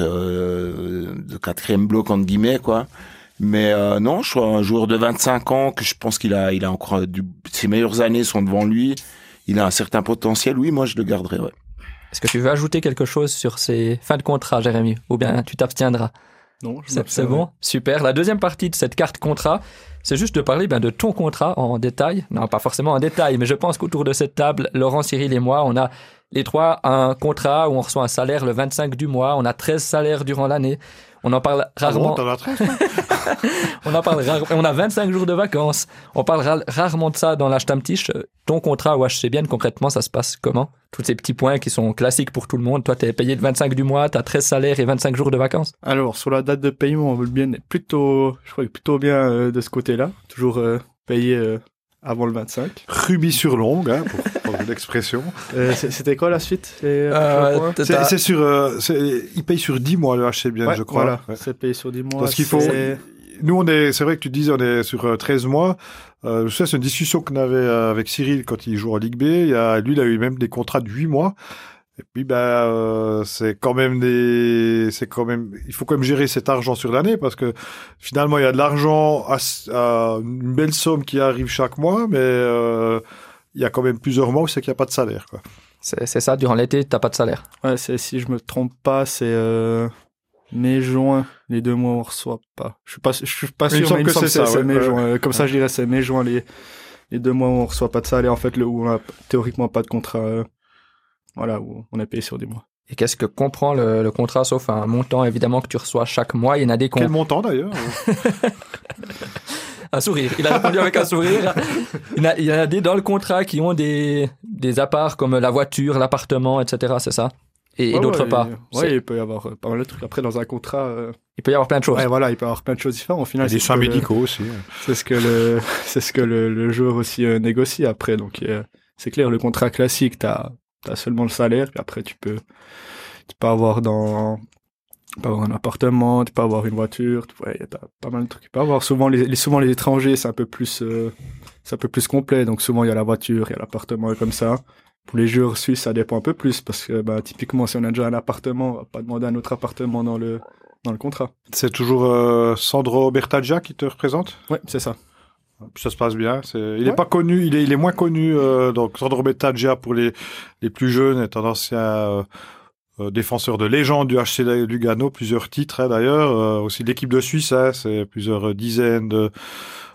euh, de quatrième bloc entre guillemets, quoi. Mais euh, non, je suis un joueur de vingt-cinq ans que je pense qu'il a, il a encore du, ses meilleures années sont devant lui. Il a un certain potentiel, oui, moi je le garderai, ouais. Est-ce que tu veux ajouter quelque chose sur ces fins de contrat, Jérémy? Ou bien tu t'abstiendras? Non, je C'est, c'est bon? Super. La deuxième partie de cette carte contrat, c'est juste de parler ben, de ton contrat en détail. Non, pas forcément en détail, mais je pense qu'autour de cette table, Laurent, Cyril et moi, on a les trois un contrat où on reçoit un salaire le vingt-cinq du mois. On a treize salaires durant l'année. On en parle rarement. Ah bon, t'en as treize, on en parle rarement. On a vingt-cinq jours de vacances. On parle ra- rarement de ça dans la Stammtisch. Ton contrat au H C Bienne, concrètement, ça se passe comment? Tous ces petits points qui sont classiques pour tout le monde. Toi, t'es payé le vingt-cinq du mois, t'as treize salaires et vingt-cinq jours de vacances. Alors, sur la date de paiement, le bien est plutôt, je crois, plutôt bien euh, de ce côté-là. Toujours euh, payé euh, avant le vingt-cinq. Rubis sur longue, hein, pour prendre une expression. Euh, c'est- c'était quoi la suite? Les, Euh, points t'as- C'est, c'est sur, euh, c'est, il paye sur dix mois le H C Bienne, Ouais, je crois. Voilà, Ouais. c'est payé sur dix mois. Parce qu'il faut, c'est- nous on est, c'est vrai que tu disais on est sur euh, treize mois. Euh, ça, c'est une discussion qu'on avait euh, avec Cyril quand il joue en Ligue B. Il y a, lui, il a eu même des contrats de huit mois. Et puis, ben, euh, c'est quand même des, c'est quand même, il faut quand même gérer cet argent sur l'année parce que finalement, il y a de l'argent à, à une belle somme qui arrive chaque mois, mais euh, il y a quand même plusieurs mois où c'est qu'il n'y a pas de salaire, quoi. C'est, c'est ça, durant l'été, t'as pas de salaire. Ouais, c'est, si je me trompe pas, c'est euh, mai, juin, les deux mois on reçoit pas. Je suis pas, je suis pas Il me sûr, semble mais il me que semble que c'est c'est, ça, c'est ouais, mai, ouais. juin. Euh, Comme ça, je dirais c'est mai, juin, les, les deux mois où on reçoit pas de salaire, en fait, le, où on a théoriquement pas de contrat, euh, voilà, où on est payé sur des mois. Et qu'est-ce que comprend le, le contrat, sauf un montant, évidemment, que tu reçois chaque mois? Il y en a des Quel qu'on... montant d'ailleurs? Un sourire. Il a répondu avec un sourire. Il y en a, il y en a des dans le contrat qui ont des, des apparts comme la voiture, l'appartement, et cetera. C'est ça? Et, et Ouais, d'autres ouais, pas. et- Ouais, il peut y avoir euh, pas mal de trucs. Après, dans un contrat, euh, Il peut y avoir plein de choses. ouais, voilà, il peut y avoir plein de choses différentes. Au final, Des c'est ce soins que le- médicaux aussi. C'est ce que le, c'est ce que le, le joueur aussi euh, négocie après. Donc, euh, c'est clair, le contrat classique, t'as, t'as seulement le salaire, puis après, tu peux, tu peux avoir dans, tu peux avoir un appartement, tu peux avoir une voiture, tu, ouais, t'as pas mal de trucs. Tu peux avoir souvent les, les- souvent les étrangers, c'est un peu plus, euh, c'est un peu plus complet. Donc, souvent, il y a la voiture, il y a l'appartement et comme ça. Pour les joueurs suisses, ça dépend un peu plus parce que, bah, typiquement, si on a déjà un appartement, on va pas demander un autre appartement dans le, dans le contrat. C'est toujours euh, Sandro Bertaggia qui te représente? Ouais, c'est ça. Puis ça se passe bien. C'est... Il n'est Ouais. pas connu, il est, il est moins connu. Euh, donc Sandro Bertaggia pour les, les plus jeunes est un ancien euh, euh, défenseur de légende du H C Lugano, plusieurs titres hein, d'ailleurs. Euh, aussi l'équipe de Suisse, hein, c'est plusieurs dizaines de,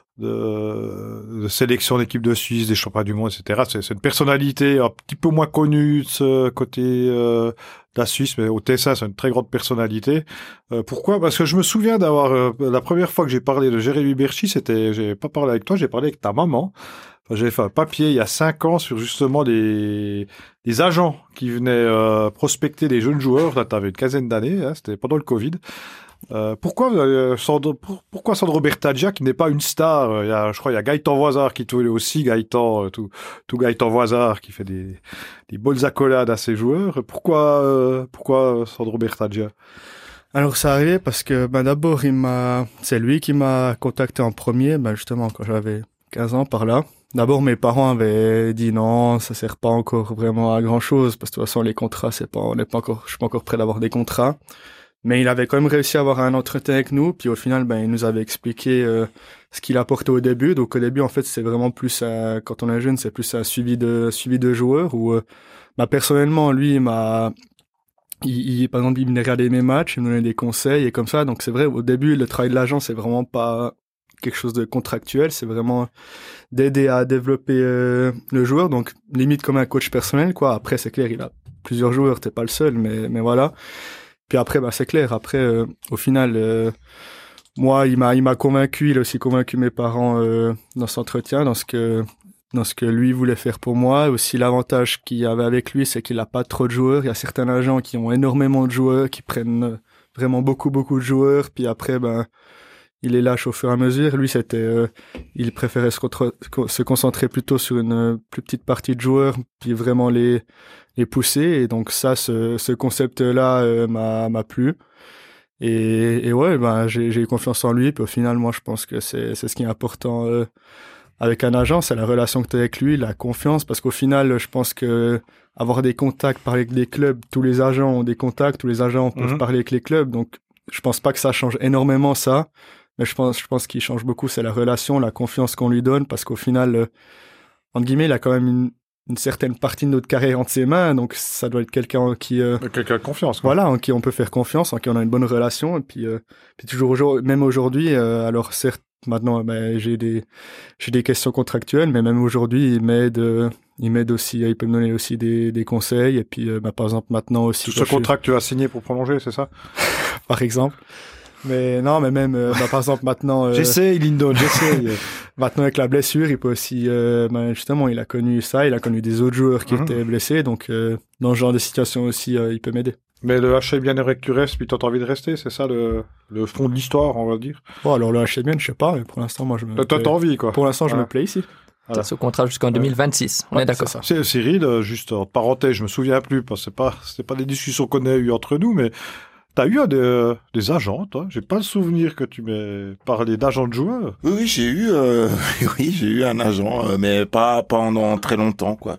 de, de sélection d'équipe de Suisse, des championnats du monde, et cetera. C'est, c'est une personnalité un petit peu moins connue de ce côté euh, de la Suisse, mais au Tessin, c'est une très grande personnalité. Euh, pourquoi ? Parce que je me souviens d'avoir... Euh, la première fois que j'ai parlé de Jérémy Berchi, c'était... J'ai pas parlé avec toi, j'ai parlé avec ta maman. Enfin, j'avais fait un papier il y a cinq ans sur justement des, des agents qui venaient euh, prospecter des jeunes joueurs. Là, t'avais une quinzaine d'années, hein, c'était pendant le Covid. Euh, pourquoi, euh, Sandro, pour, pourquoi Sandro Bertaggia qui n'est pas une star euh, il y a, je crois il y a Gaëtan Voisard qui tourne aussi Gaëtan euh, tout, tout Gaëtan Voisard qui fait des, des bonnes accolades à ses joueurs. Pourquoi euh, pourquoi Sandro Bertaggia? Alors ça arrivait parce que ben d'abord il m'a c'est lui qui m'a contacté en premier, ben justement quand j'avais quinze ans par là. D'abord mes parents avaient dit non, ça sert pas encore vraiment à grand chose parce que de toute façon les contrats c'est pas on n'est pas encore je suis pas encore prêt d'avoir des contrats. Mais il avait quand même réussi à avoir un entretien avec nous, puis au final, ben, il nous avait expliqué euh, ce qu'il apportait au début. Donc au début, en fait, c'est vraiment plus, un, quand on est jeune, c'est plus un suivi de suivi de joueurs. Où, euh, bah, personnellement, lui, il m'a, il, il, par exemple, il venait regarder mes matchs, il me donnait des conseils et comme ça. Donc c'est vrai, au début, le travail de l'agent, c'est vraiment pas quelque chose de contractuel, c'est vraiment d'aider à développer euh, le joueur. Donc limite comme un coach personnel, quoi. Après, c'est clair, il a plusieurs joueurs, t'es pas le seul, mais mais voilà. Puis après, bah, c'est clair. Après, euh, au final, euh, moi, il m'a, il m'a convaincu. Il a aussi convaincu mes parents euh, dans cet entretien, dans ce que, dans ce que lui voulait faire pour moi. Aussi, l'avantage qu'il y avait avec lui, c'est qu'il a pas trop de joueurs. Il y a certains agents qui ont énormément de joueurs, qui prennent vraiment beaucoup, beaucoup de joueurs. Puis après, ben, il est lâche au fur et à mesure. Lui, c'était, euh, il préférait se, contre, se concentrer plutôt sur une plus petite partie de joueurs, puis vraiment les les pousser. Et donc ça, ce, ce concept-là euh, m'a, m'a plu. Et, et ouais, ben j'ai, j'ai eu confiance en lui. Puis au final, moi, je pense que c'est, c'est ce qui est important euh, avec un agent, c'est la relation que tu as avec lui, la confiance. Parce qu'au final, je pense que avoir des contacts, parler avec des clubs, tous les agents ont des contacts, tous les agents peuvent mmh. parler avec les clubs. Donc, je pense pas que ça change énormément ça. Mais je pense, je pense qu'il change beaucoup, c'est la relation, la confiance qu'on lui donne. Parce qu'au final, euh, entre guillemets, il a quand même une une certaine partie de notre carrière entre ses mains, donc ça doit être quelqu'un en qui... Euh, quelqu'un de confiance. Quoi. Voilà, en qui on peut faire confiance, en qui on a une bonne relation, et puis, euh, puis toujours, aujourd'hui, même aujourd'hui, euh, alors certes, maintenant, ben, j'ai des, j'ai des questions contractuelles, mais même aujourd'hui, il m'aide, euh, il m'aide aussi, il peut me donner aussi des, des conseils, et puis, euh, ben, par exemple, maintenant aussi... Tout ce contrat que tu as signé pour prolonger, c'est ça? Par exemple. Mais non, mais même, euh, bah, par exemple, maintenant... Euh, j'essaie, Lyndon, j'essaie. Maintenant, avec la blessure, il peut aussi... Euh, bah, justement, il a connu ça, il a connu des autres joueurs qui mmh. étaient blessés, donc euh, dans ce genre de situation aussi, euh, il peut m'aider. Mais le H C bien est que tu restes, puis t'as envie de rester, c'est ça le, le fond de l'histoire, on va dire? Bon, alors le H C bien, je sais pas, mais pour l'instant, moi, je me... Toi, plais... t'as envie, quoi. Pour l'instant, je ouais. me plais ici. Voilà. Ce contrat jusqu'en deux mille vingt-six, on ouais, est d'accord. C'est c'est, Cyril, juste en parenthèse, je me souviens plus, parce que c'est pas, c'est pas des discussions qu'on a eues entre nous, mais... T'as eu des, des agents, toi? J'ai pas le souvenir que tu m'aies parlé d'agents de joueurs. Oui, oui, j'ai eu, euh, oui, j'ai eu un agent, euh, mais pas pendant très longtemps, quoi.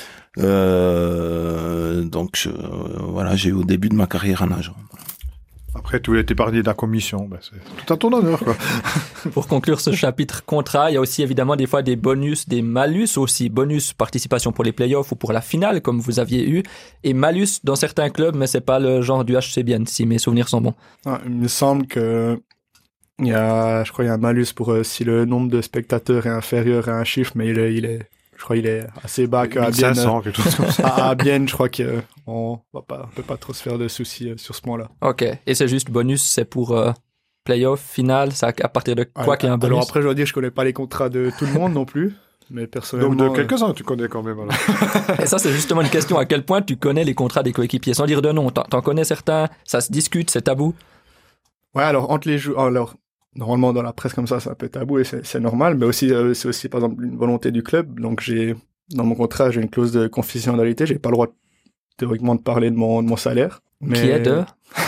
Euh, donc, je, euh, voilà, j'ai eu au début de ma carrière un agent. Après, tu voulais t'épargner de la commission, ben c'est tout à ton honneur, quoi. Pour conclure ce chapitre contrat, il y a aussi évidemment des fois des bonus, des malus aussi. Bonus participation pour les playoffs ou pour la finale, comme vous aviez eu. Et malus dans certains clubs, mais c'est pas le genre du H C bien, si mes souvenirs sont bons. Ah, il me semble que il y a, je crois, il y a un malus pour euh, si le nombre de spectateurs est inférieur à un chiffre, mais il est, il est je crois qu'il est assez bas qu'à Bienne. cinq cents, quelque chose comme ça. À Bienne, je crois qu'on va pas, on peut pas trop se faire de soucis sur ce point-là. Ok. Et c'est juste bonus, c'est pour euh, playoff, finale, c'est à partir de quoi qu'il y a un bonus? Alors après, je dois dire, je connais pas les contrats de tout le monde non plus. Mais personnellement. Donc de quelques-uns, tu connais quand même. Alors. Et ça, c'est justement une question. À quel point tu connais les contrats des coéquipiers? Sans dire de nom, t'en, t'en connais certains? Ça se discute, c'est tabou? Ouais, alors entre les joueurs. Alors, normalement, dans la presse comme ça, c'est un peu tabou et c'est, c'est normal, mais aussi, euh, c'est aussi, par exemple, une volonté du club. Donc, j'ai, dans mon contrat, j'ai une clause de confidentialité. J'ai pas le droit, théoriquement, de parler de mon, de mon salaire. Mais... Qui est de?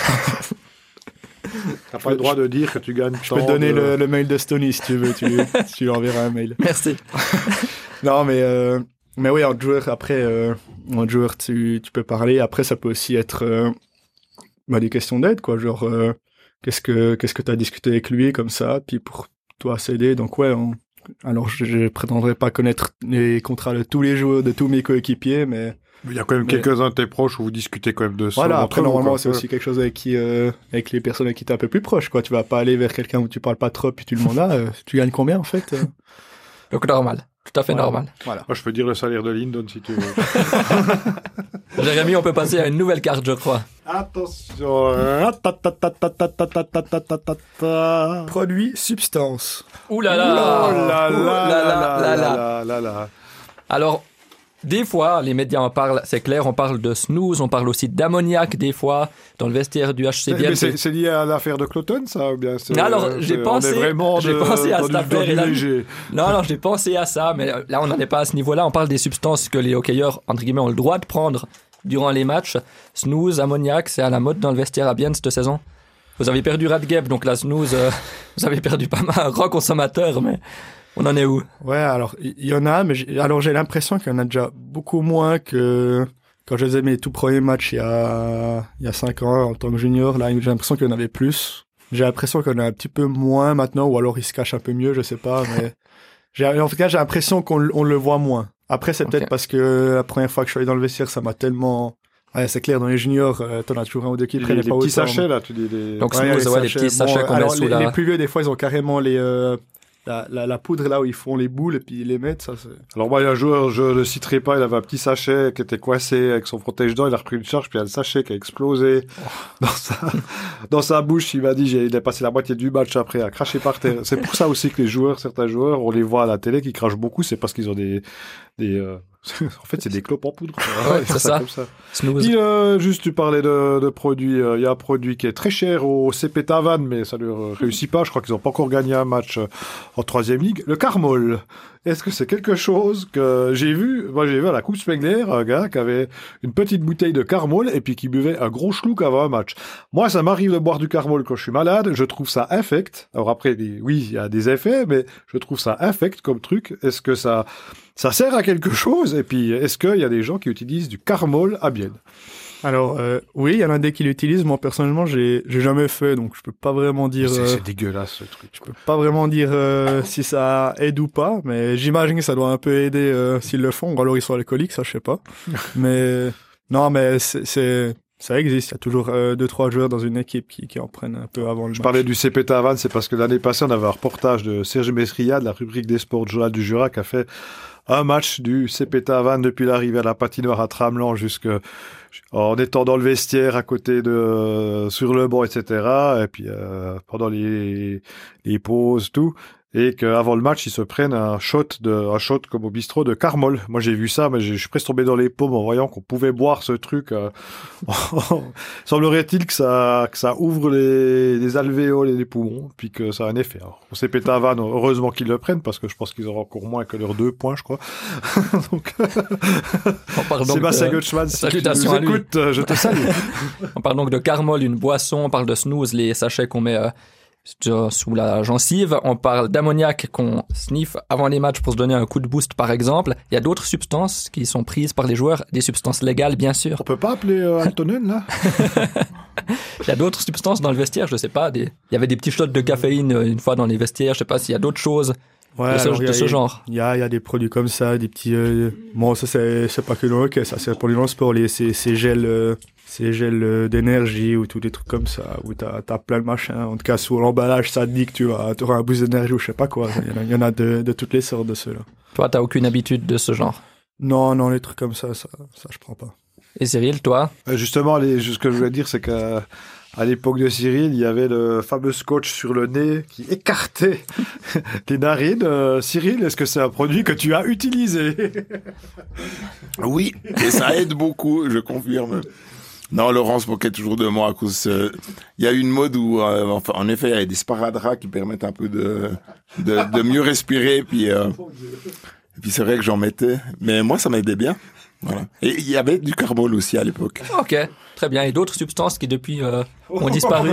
T'as pas le droit de dire que tu gagnes. Je peux te donner de... le, le mail de Stony si tu veux, tu, tu lui enverras un mail. Merci. Non, mais, euh, mais oui, en joueur, après, euh, en joueur, tu, tu peux parler. Après, ça peut aussi être, euh, bah, des questions d'aide, quoi. Genre, euh, Qu'est-ce que qu'est-ce que t'as discuté avec lui comme ça, puis pour toi s'aider. Donc ouais, on... alors je, je prétendrai pas connaître les contrats de tous les joueurs, de tous mes coéquipiers, mais Il y a quand même Mais... quelques-uns de tes proches où vous discutez quand même de ça. Voilà, après, vous, normalement, quoi. c'est aussi quelque chose avec qui, euh, avec les personnes avec qui t'es un peu plus proche, quoi. Tu vas pas aller vers quelqu'un où tu parles pas trop, puis tu le demandes, ah, euh, tu gagnes combien, en fait? euh Donc normal, tout à fait Voilà. normal. Voilà. Moi, je peux dire le salaire de Lyndon si tu veux. Jérémy, on peut passer à une nouvelle carte, je crois. Attention. Produit, substance. Ouh là là. Oh là Ouh là là là là là. là là là. Alors, des fois, les médias en parlent, c'est clair, on parle de snooze, on parle aussi d'ammoniac des fois, dans le vestiaire du H C B N. Mais c'est, c'est lié à l'affaire de Cloton, ça ou bien c'est, Alors, j'ai c'est- pensé- on est vraiment j'ai de- pensé à dans cette du- affaire dans du et là- léger. Non, non, j'ai pensé à ça, mais là, on n'en est pas à ce niveau-là. On parle des substances que les hockeyeurs, entre guillemets, ont le droit de prendre durant les matchs. Snooze, ammoniac, c'est à la mode dans le vestiaire à Bienne cette saison. Vous avez perdu Radgeb, donc la snooze, euh, vous avez perdu pas mal, un grand consommateur, mais on en est où? Ouais, alors, il y, y en a, mais j'ai, alors j'ai l'impression qu'il y en a déjà beaucoup moins que quand je faisais mes tout premiers matchs il y a, il y a cinq ans en tant que junior. Là, j'ai l'impression qu'il y en avait plus. J'ai l'impression qu'il y en a un petit peu moins maintenant, ou alors ils se cachent un peu mieux, je sais pas, mais j'ai, en tout cas, j'ai l'impression qu'on l- on le voit moins. Après, c'est Ok. peut-être parce que la première fois que je suis allé dans le vestiaire, ça m'a tellement... Ouais, c'est clair, dans les juniors, euh, t'en as toujours un ou deux qui Les, prennent les pas petits autant, sachets, là, tu dis. Les... Donc, Ouais, snooze, ouais, les petits sachets Bon, qu'on met alors, sous les, la... les plus vieux, des fois, ils ont carrément les, euh, la, la, la poudre là où ils font les boules et puis ils les mettent. Ça, c'est... Alors moi, il y a un joueur, je ne le citerai pas, il avait un petit sachet qui était coincé avec son protège-dents, il a repris une charge, puis il y a le sachet qui a explosé dans, sa, dans sa bouche. Il m'a dit, j'ai, il a passé la moitié du match après à cracher par terre. C'est pour ça aussi que les joueurs, certains joueurs, on les voit à la télé qui crachent beaucoup, c'est parce qu'ils ont des... des euh, en fait, c'est des clopes en poudre. Ouais, c'est ça. Comme ça. Snooze. Puis, euh, juste, tu parlais de, de produits. Il euh, y a un produit qui est très cher au C P Tavannes, mais ça ne leur réussit pas. Je crois qu'ils n'ont pas encore gagné un match euh, en troisième ligue. Le Carmol. Est-ce que c'est quelque chose que j'ai vu? Moi, j'ai vu à la Coupe Spengler un gars qui avait une petite bouteille de Carmol et puis qui buvait un gros schluck avant un match. Moi, ça m'arrive de boire du Carmol quand je suis malade. Je trouve ça infect. Alors après, oui, il y a des effets, mais je trouve ça infect comme truc. Est-ce que ça, ça sert à quelque chose? Et puis, est-ce qu'il y a des gens qui utilisent du Carmol à Bienne? Alors, euh, oui, il y en a des qui l'utilisent. Moi, personnellement, j'ai, j'ai jamais fait, donc je peux pas vraiment dire... C'est, euh, c'est dégueulasse, ce truc. Je peux pas vraiment dire euh, si ça aide ou pas, mais j'imagine que ça doit un peu aider euh, s'ils le font, ou alors ils sont alcooliques, ça je sais pas. mais non, mais c'est, c'est ça existe. Il y a toujours euh, deux trois joueurs dans une équipe qui, qui en prennent un peu avant le Je match. parlais du C P Tavannes, c'est parce que l'année passée, on avait un reportage de Serge Mestria, de la rubrique des sports du Journal du Jura, qui a fait un match du C P Tavannes depuis l'arrivée à la patinoire à Tramelan jusque en étant dans le vestiaire à côté de euh, sur le banc, et cetera. Et puis euh, pendant les les pauses, tout. Et qu'avant le match, ils se prennent un shot de, un shot comme au bistrot de Carmol. Moi, j'ai vu ça, mais je suis presque tombé dans les paumes en voyant qu'on pouvait boire ce truc. Euh, semblerait-il que ça, que ça ouvre les, les alvéoles et les poumons, puis que ça a un effet. Alors, on s'est pété à vanne, heureusement qu'ils le prennent, parce que je pense qu'ils auront encore moins que leurs deux points, je crois. Donc, On parle donc Sébastien de- Gutschmann, si tu salutations nous à lui. écoutes, euh, je te salue. On parle donc de Carmol, une boisson, on parle de snooze, les sachets qu'on met euh, sur- sous la gencive, on parle d'ammoniac qu'on sniffe avant les matchs pour se donner un coup de boost par exemple. Il y a d'autres substances qui sont prises par les joueurs, des substances légales bien sûr. On peut pas appeler euh, Antonen, là? Il y a d'autres substances dans le vestiaire, je sais pas, des... il y avait des petits shots de caféine euh, une fois dans les vestiaires, je sais pas s'il y a d'autres choses Ouais, de ce, alors, il y de a- ce genre. Il y a, il y a des produits comme ça, des petits... Euh... Bon, ça, c'est, c'est pas que le hockey, ça, c'est pour les sport, les, ces, ces gels, euh, ces gels euh, d'énergie ou tous des trucs comme ça, où t'as, t'as plein de machins. En tout cas, sous l'emballage, ça te dit que tu vas, t'auras un boost d'énergie ou je sais pas quoi. Il y en a, il y en a de, de toutes les sortes de ceux-là. Toi, t'as aucune habitude de ce genre. Non, non, les trucs comme ça, ça, ça je prends pas. Et Cyril, toi? Euh, Justement, les, ce que je voulais dire, c'est qu'à à l'époque de Cyril, il y avait le fameux scotch sur le nez qui écartait tes narines. Euh, Cyril, est-ce que c'est un produit que tu as utilisé? Oui, et ça aide beaucoup, je confirme. Non, Laurence moquait toujours de moi à cause... euh, Il y a eu une mode où, euh, enfin, en effet, il y avait des sparadraps qui permettent un peu de, de, de mieux respirer. Puis, euh, et puis c'est vrai que j'en mettais. Mais moi, ça m'aidait bien. Voilà. Et il y avait du Carmol aussi à l'époque. Ok, très bien. Et d'autres substances qui depuis euh, ont disparu?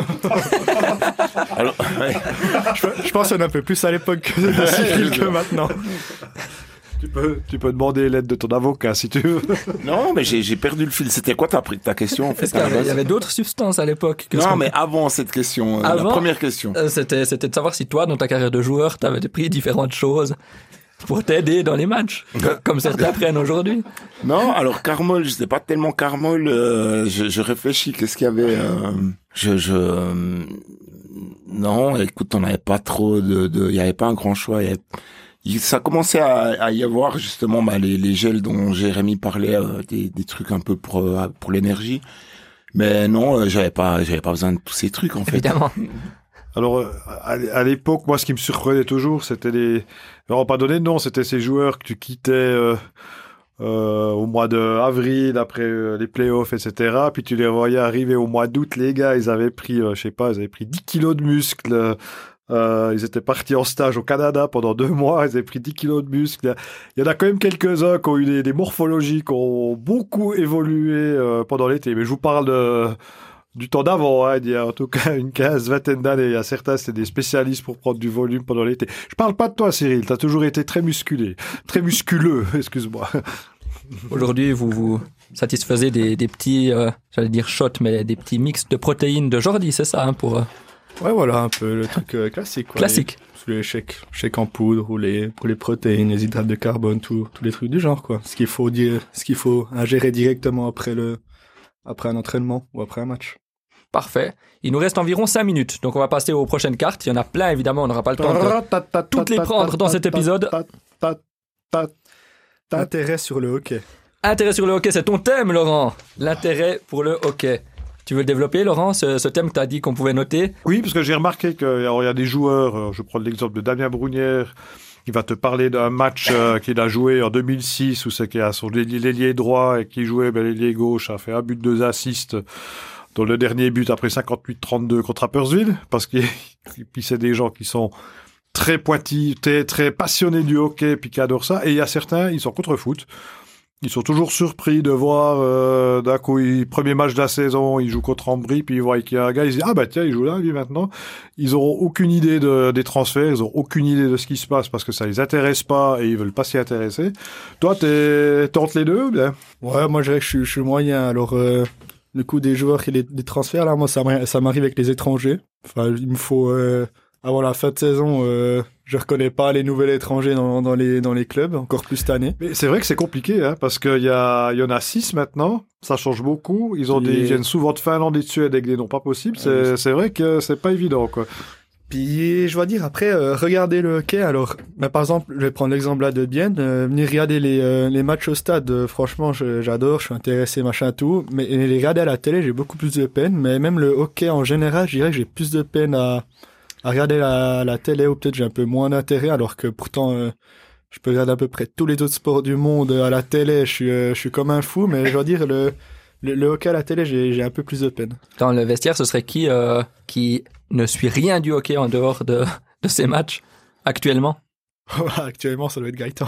Alors, ouais. Je, je pense qu'il y en a un peu plus à l'époque que, de Cyril que maintenant. Tu peux, tu peux demander l'aide de ton avocat si tu veux. Non, mais j'ai, j'ai perdu le fil. C'était quoi ta, ta question en fait, Est-ce qu'il y à la avait, il y base avait d'autres substances à l'époque que ce Non, qu'on- mais avant cette question, euh, Avant la première question. Euh, C'était, c'était de savoir si toi, dans ta carrière de joueur, t'avais pris différentes choses. pour t'aider dans les matchs, comme certains prennent aujourd'hui. Non, alors Carmol, je sais pas tellement Carmol. Euh, je, je réfléchis. Qu'est-ce qu'il y avait euh, Je, je euh, non, écoute, on n'avait pas trop de, de, il y avait pas un grand choix. Il y avait, il, ça commençait à, à y avoir justement bah, les, les gels dont Jérémy parlait, euh, des, des trucs un peu pour euh, pour l'énergie. Mais non, euh, j'avais pas, j'avais pas besoin de tous ces trucs en fait. Évidemment. Alors, à, à l'époque, moi, ce qui me surprenait toujours, c'était les... Alors, pas donné de nom, c'était ces joueurs que tu quittais euh, euh, au mois d'avril, après euh, les playoffs, et cetera. Puis tu les voyais arriver au mois d'août, les gars, ils avaient pris, euh, je sais pas, ils avaient pris dix kilos de muscles. Euh, ils étaient partis en stage au Canada pendant deux mois, ils avaient pris dix kilos de muscles. Il y en a quand même quelques-uns qui ont eu des, des morphologies qui ont beaucoup évolué euh, pendant l'été. Mais je vous parle de... du temps d'avant, hein, il y a en tout cas une quinzaine, vingtaine d'années. Il y a certains, c'était des spécialistes pour prendre du volume pendant l'été. Je parle pas de toi, Cyril. T'as toujours été très musculé. Très musculeux, excuse-moi. Aujourd'hui, vous vous satisfaisez des, des petits, euh, j'allais dire shots, mais des petits mix de protéines de Jordi, c'est ça, hein, pour... Euh... Ouais, voilà, un peu le truc euh, classique. Quoi. Classique. Les, les shakes, shakes en poudre ou les, pour les protéines, les hydrates de carbone, tout, tous les trucs du genre, quoi. Ce qu'il faut dire, ce qu'il faut ingérer directement après le, après un entraînement ou après un match. Parfait. Il nous reste environ cinq minutes, donc on va passer aux prochaines cartes. Il y en a plein, évidemment, on n'aura pas le temps de toutes les prendre dans cet épisode. Intérêt sur le hockey. Intérêt sur le hockey, c'est ton thème, Laurent. L'intérêt pour le hockey. Tu veux le développer, Laurent, ce, ce thème que tu as dit qu'on pouvait noter? Oui, parce que j'ai remarqué qu'il y a des joueurs, je prends l'exemple de Damien Brunière, qui va te parler d'un match euh, qu'il a joué en deux mille six, où c'est qu'il a son l'ailier droit et qui jouait ben, l'ailier gauche, a fait un but, deux assists, dans le dernier but après cinquante-huit trente-deux contre Rapperswil, parce que puis c'est des gens qui sont très pointillés, très, très passionnés du hockey, puis qui adorent ça, et il y a certains, ils sont contre foot. Ils sont toujours surpris de voir, euh, d'un coup, il, premier match de la saison, ils jouent contre Ambry, puis ils voient qu'il y a un gars, ils disent, ah bah tiens, il joue là, lui, maintenant. Ils auront aucune idée de, des transferts, ils auront aucune idée de ce qui se passe, parce que ça les intéresse pas, et ils veulent pas s'y intéresser. Toi, t'es, t'es entre les deux, ou bien? Ouais, moi, je dirais que je suis, je suis moyen. Alors, euh, le coup des joueurs et des, des transferts, là, moi, ça, ça m'arrive avec les étrangers. Enfin, il me faut, euh, avant la fin de saison, euh, je reconnais pas les nouveaux étrangers dans, dans, les, dans les clubs, encore plus cette année. Mais c'est vrai que c'est compliqué, hein, parce qu'il y, a, y en a six maintenant, ça change beaucoup. Ils, ont des, ils viennent souvent de Finlande et de Suède avec des noms pas possibles. C'est, c'est vrai que c'est pas évident, quoi. Puis, je dois dire, après, euh, regardez le hockey. Alors, bah, par exemple, je vais prendre l'exemple là de Bienne. Euh, venir regarder les, euh, les matchs au stade, euh, franchement, je, j'adore, je suis intéressé, machin, tout. Mais les regarder à la télé, j'ai beaucoup plus de peine. Mais même le hockey en général, je dirais que j'ai plus de peine à... à regarder la, la télé, ou peut-être j'ai un peu moins d'intérêt, alors que pourtant euh, je peux regarder à peu près tous les autres sports du monde à la télé, je suis, euh, je suis comme un fou, mais je dois dire, le, le, le hockey à la télé, j'ai, j'ai un peu plus de peine. Dans le vestiaire, ce serait qui euh, qui ne suit rien du hockey en dehors de, de ces matchs actuellement? Actuellement, ça doit être Gaëtan.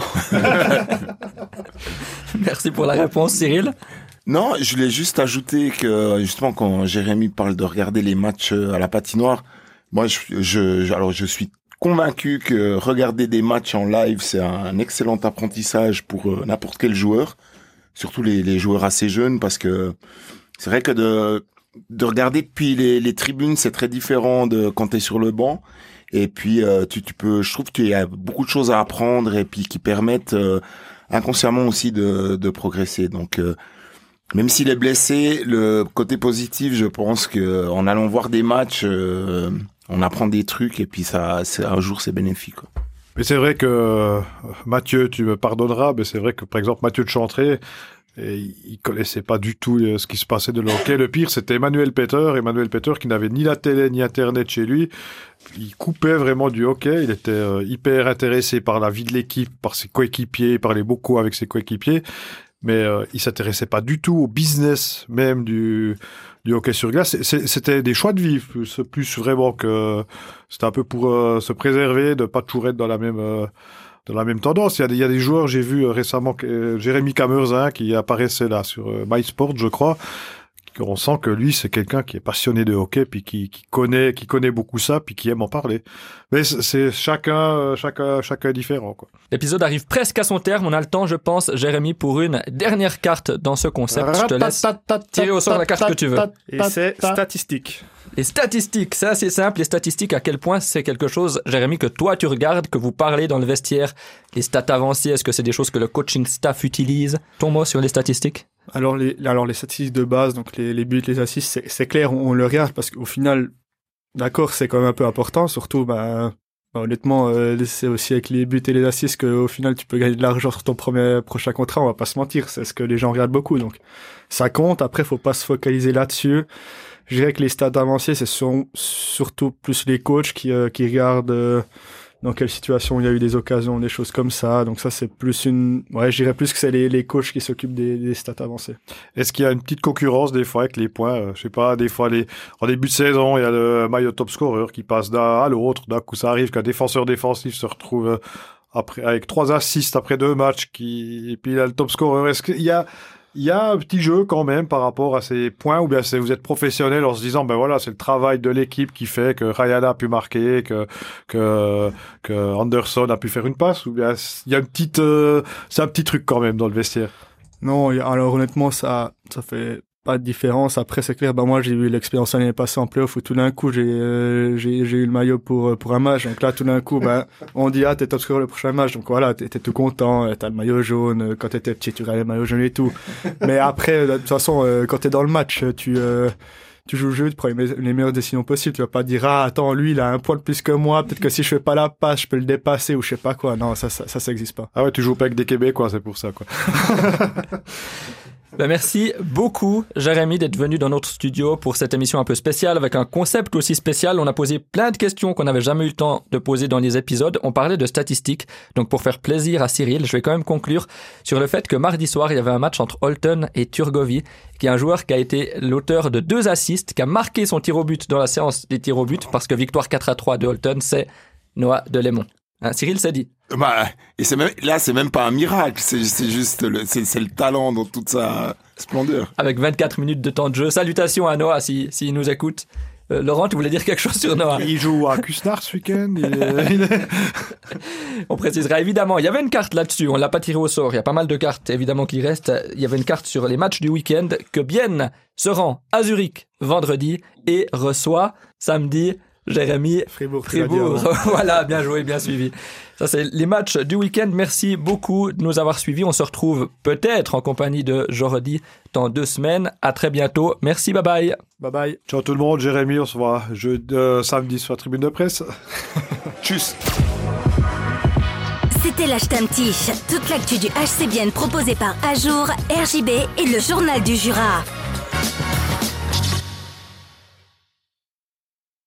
Merci pour la réponse, Cyril. Non, je voulais juste ajouter que justement quand Jérémy parle de regarder les matchs à la patinoire, moi, je, je, alors je suis convaincu que regarder des matchs en live, c'est un excellent apprentissage pour euh, n'importe quel joueur, surtout les, les joueurs assez jeunes, parce que c'est vrai que de, de regarder depuis les, les tribunes, c'est très différent de quand t'es sur le banc. Et puis, euh, tu, tu peux, je trouve qu'il y a beaucoup de choses à apprendre et puis qui permettent euh, inconsciemment aussi de, de progresser. Donc, euh, même s'il est blessé, le côté positif, je pense que en allant voir des matchs, euh, on apprend des trucs et puis ça, c'est, un jour, c'est bénéfique, quoi. Mais c'est vrai que euh, Mathieu, tu me pardonneras, mais c'est vrai que par exemple Mathieu de Chantré, et il connaissait pas du tout euh, ce qui se passait de l'hockey. Le pire, c'était Emmanuel Peter. Emmanuel Peter qui n'avait ni la télé ni Internet chez lui. Il coupait vraiment du hockey. Il était euh, hyper intéressé par la vie de l'équipe, par ses coéquipiers, il parlait beaucoup avec ses coéquipiers. Mais euh, il s'intéressait pas du tout au business même du du hockey sur glace. C'est, c'était des choix de vie, plus, plus vraiment que c'était un peu pour euh, se préserver, de pas toujours être dans la même euh, dans la même tendance. Il y a des, il y a des joueurs, j'ai vu euh, récemment euh, Jérémy Camerzin qui apparaissait là sur euh, MySport, je crois. On sent que lui, c'est quelqu'un qui est passionné de hockey, puis qui, qui connaît, qui connaît beaucoup ça, puis qui aime en parler. Mais c'est, c'est chacun, chacun, chacun différent, quoi. L'épisode arrive presque à son terme. On a le temps, je pense, Jérémy, pour une dernière carte dans ce concept. Je te laisse tirer au sort la carte que tu veux. Et c'est statistique. Les statistiques, c'est assez simple. Les statistiques, à quel point c'est quelque chose, Jérémy, que toi tu regardes, que vous parlez dans le vestiaire. Les stats avancées, est-ce que c'est des choses que le coaching staff utilise? Ton mot sur les statistiques? Alors les, alors les statistiques de base, donc les, les buts, les assists, c'est, c'est clair, on, on le regarde parce qu'au final, d'accord, c'est quand même un peu important, surtout, ben, ben honnêtement, euh, c'est aussi avec les buts et les assists qu'au final tu peux gagner de l'argent sur ton premier prochain contrat, on va pas se mentir, c'est ce que les gens regardent beaucoup, donc ça compte. Après, faut pas se focaliser là-dessus. Je dirais que les stats avancées, c'est sur, surtout plus les coachs qui, euh, qui regardent euh, dans quelle situation il y a eu des occasions, des choses comme ça. Donc ça, c'est plus une... Ouais, je dirais plus que c'est les, les coachs qui s'occupent des, des stats avancées. Est-ce qu'il y a une petite concurrence des fois avec les points? euh, Je sais pas, des fois, les... en début de saison, il y a le maillot top scorer qui passe d'un à l'autre. D'un coup, ça arrive qu'un défenseur défensif se retrouve euh, après, avec trois assists après deux matchs. Qui... Et puis il y a le top scorer. Est-ce qu'il y a... Il y a un petit jeu quand même par rapport à ces points, ou bien c'est, vous êtes professionnel en se disant, ben voilà, c'est le travail de l'équipe qui fait que Ryan a pu marquer, que, que, que Anderson a pu faire une passe, ou bien il y a une petite, euh, c'est un petit truc quand même dans le vestiaire. Non, alors honnêtement, ça, ça fait pas de différence. Après, c'est clair, bah moi, j'ai eu l'expérience l'année passée en playoff où tout d'un coup, j'ai, euh, j'ai, j'ai eu le maillot pour, pour un match. Donc là, tout d'un coup, bah, on dit, ah, t'es top scorer le prochain match. Donc voilà, t'es, t'es tout content, t'as le maillot jaune. Quand t'étais petit, tu regardais le maillot jaune et tout. Mais après, de toute façon, euh, quand t'es dans le match, tu, euh, tu joues le jeu, tu prends les, les meilleures décisions possibles. Tu vas pas dire, ah, attends, lui, il a un point de plus que moi. Peut-être que si je fais pas la passe, je peux le dépasser ou je sais pas quoi. Non, ça, ça, ça, ça existe pas. Ah ouais, tu joues pas avec des Québécois, c'est pour ça, quoi. Ben merci beaucoup, Jérémy, d'être venu dans notre studio pour cette émission un peu spéciale, avec un concept aussi spécial. On a posé plein de questions qu'on n'avait jamais eu le temps de poser dans les épisodes. On parlait de statistiques. Donc, pour faire plaisir à Cyril, je vais quand même conclure sur le fait que mardi soir, il y avait un match entre Holton et Turgovie, qui est un joueur qui a été l'auteur de deux assists, qui a marqué son tir au but dans la séance des tirs au but, parce que victoire quatre à trois de Holton, c'est Noah Delémont. Hein, Cyril, c'est dit. Bah, et c'est même, là, c'est même pas un miracle, c'est, c'est juste le, c'est, c'est le talent dans toute sa splendeur. Avec vingt-quatre minutes de temps de jeu. Salutations à Noah, s'il si, si nous écoute. Euh, Laurent, tu voulais dire quelque chose sur Noah? Il joue à Cusnard ce week-end. Il est, il est... On précisera évidemment, il y avait une carte là-dessus, on l'a pas tiré au sort, il y a pas mal de cartes évidemment qui restent. Il y avait une carte sur les matchs du week-end, que Bienne se rend à Zurich vendredi et reçoit samedi Jérémy Fribourg. Fribourg. Voilà, bien joué, bien suivi. Ça, c'est les matchs du week-end. Merci beaucoup de nous avoir suivis. On se retrouve peut-être en compagnie de Jordi dans deux semaines. À très bientôt. Merci, bye bye. Bye bye. Ciao tout le monde, Jérémy, on se voit jeudi, euh, samedi sur la tribune de presse. Tchuss. C'était l'Ashtam-Tiche, toute l'actu du H C Bienne proposée par Ajour, R J B et le Journal du Jura.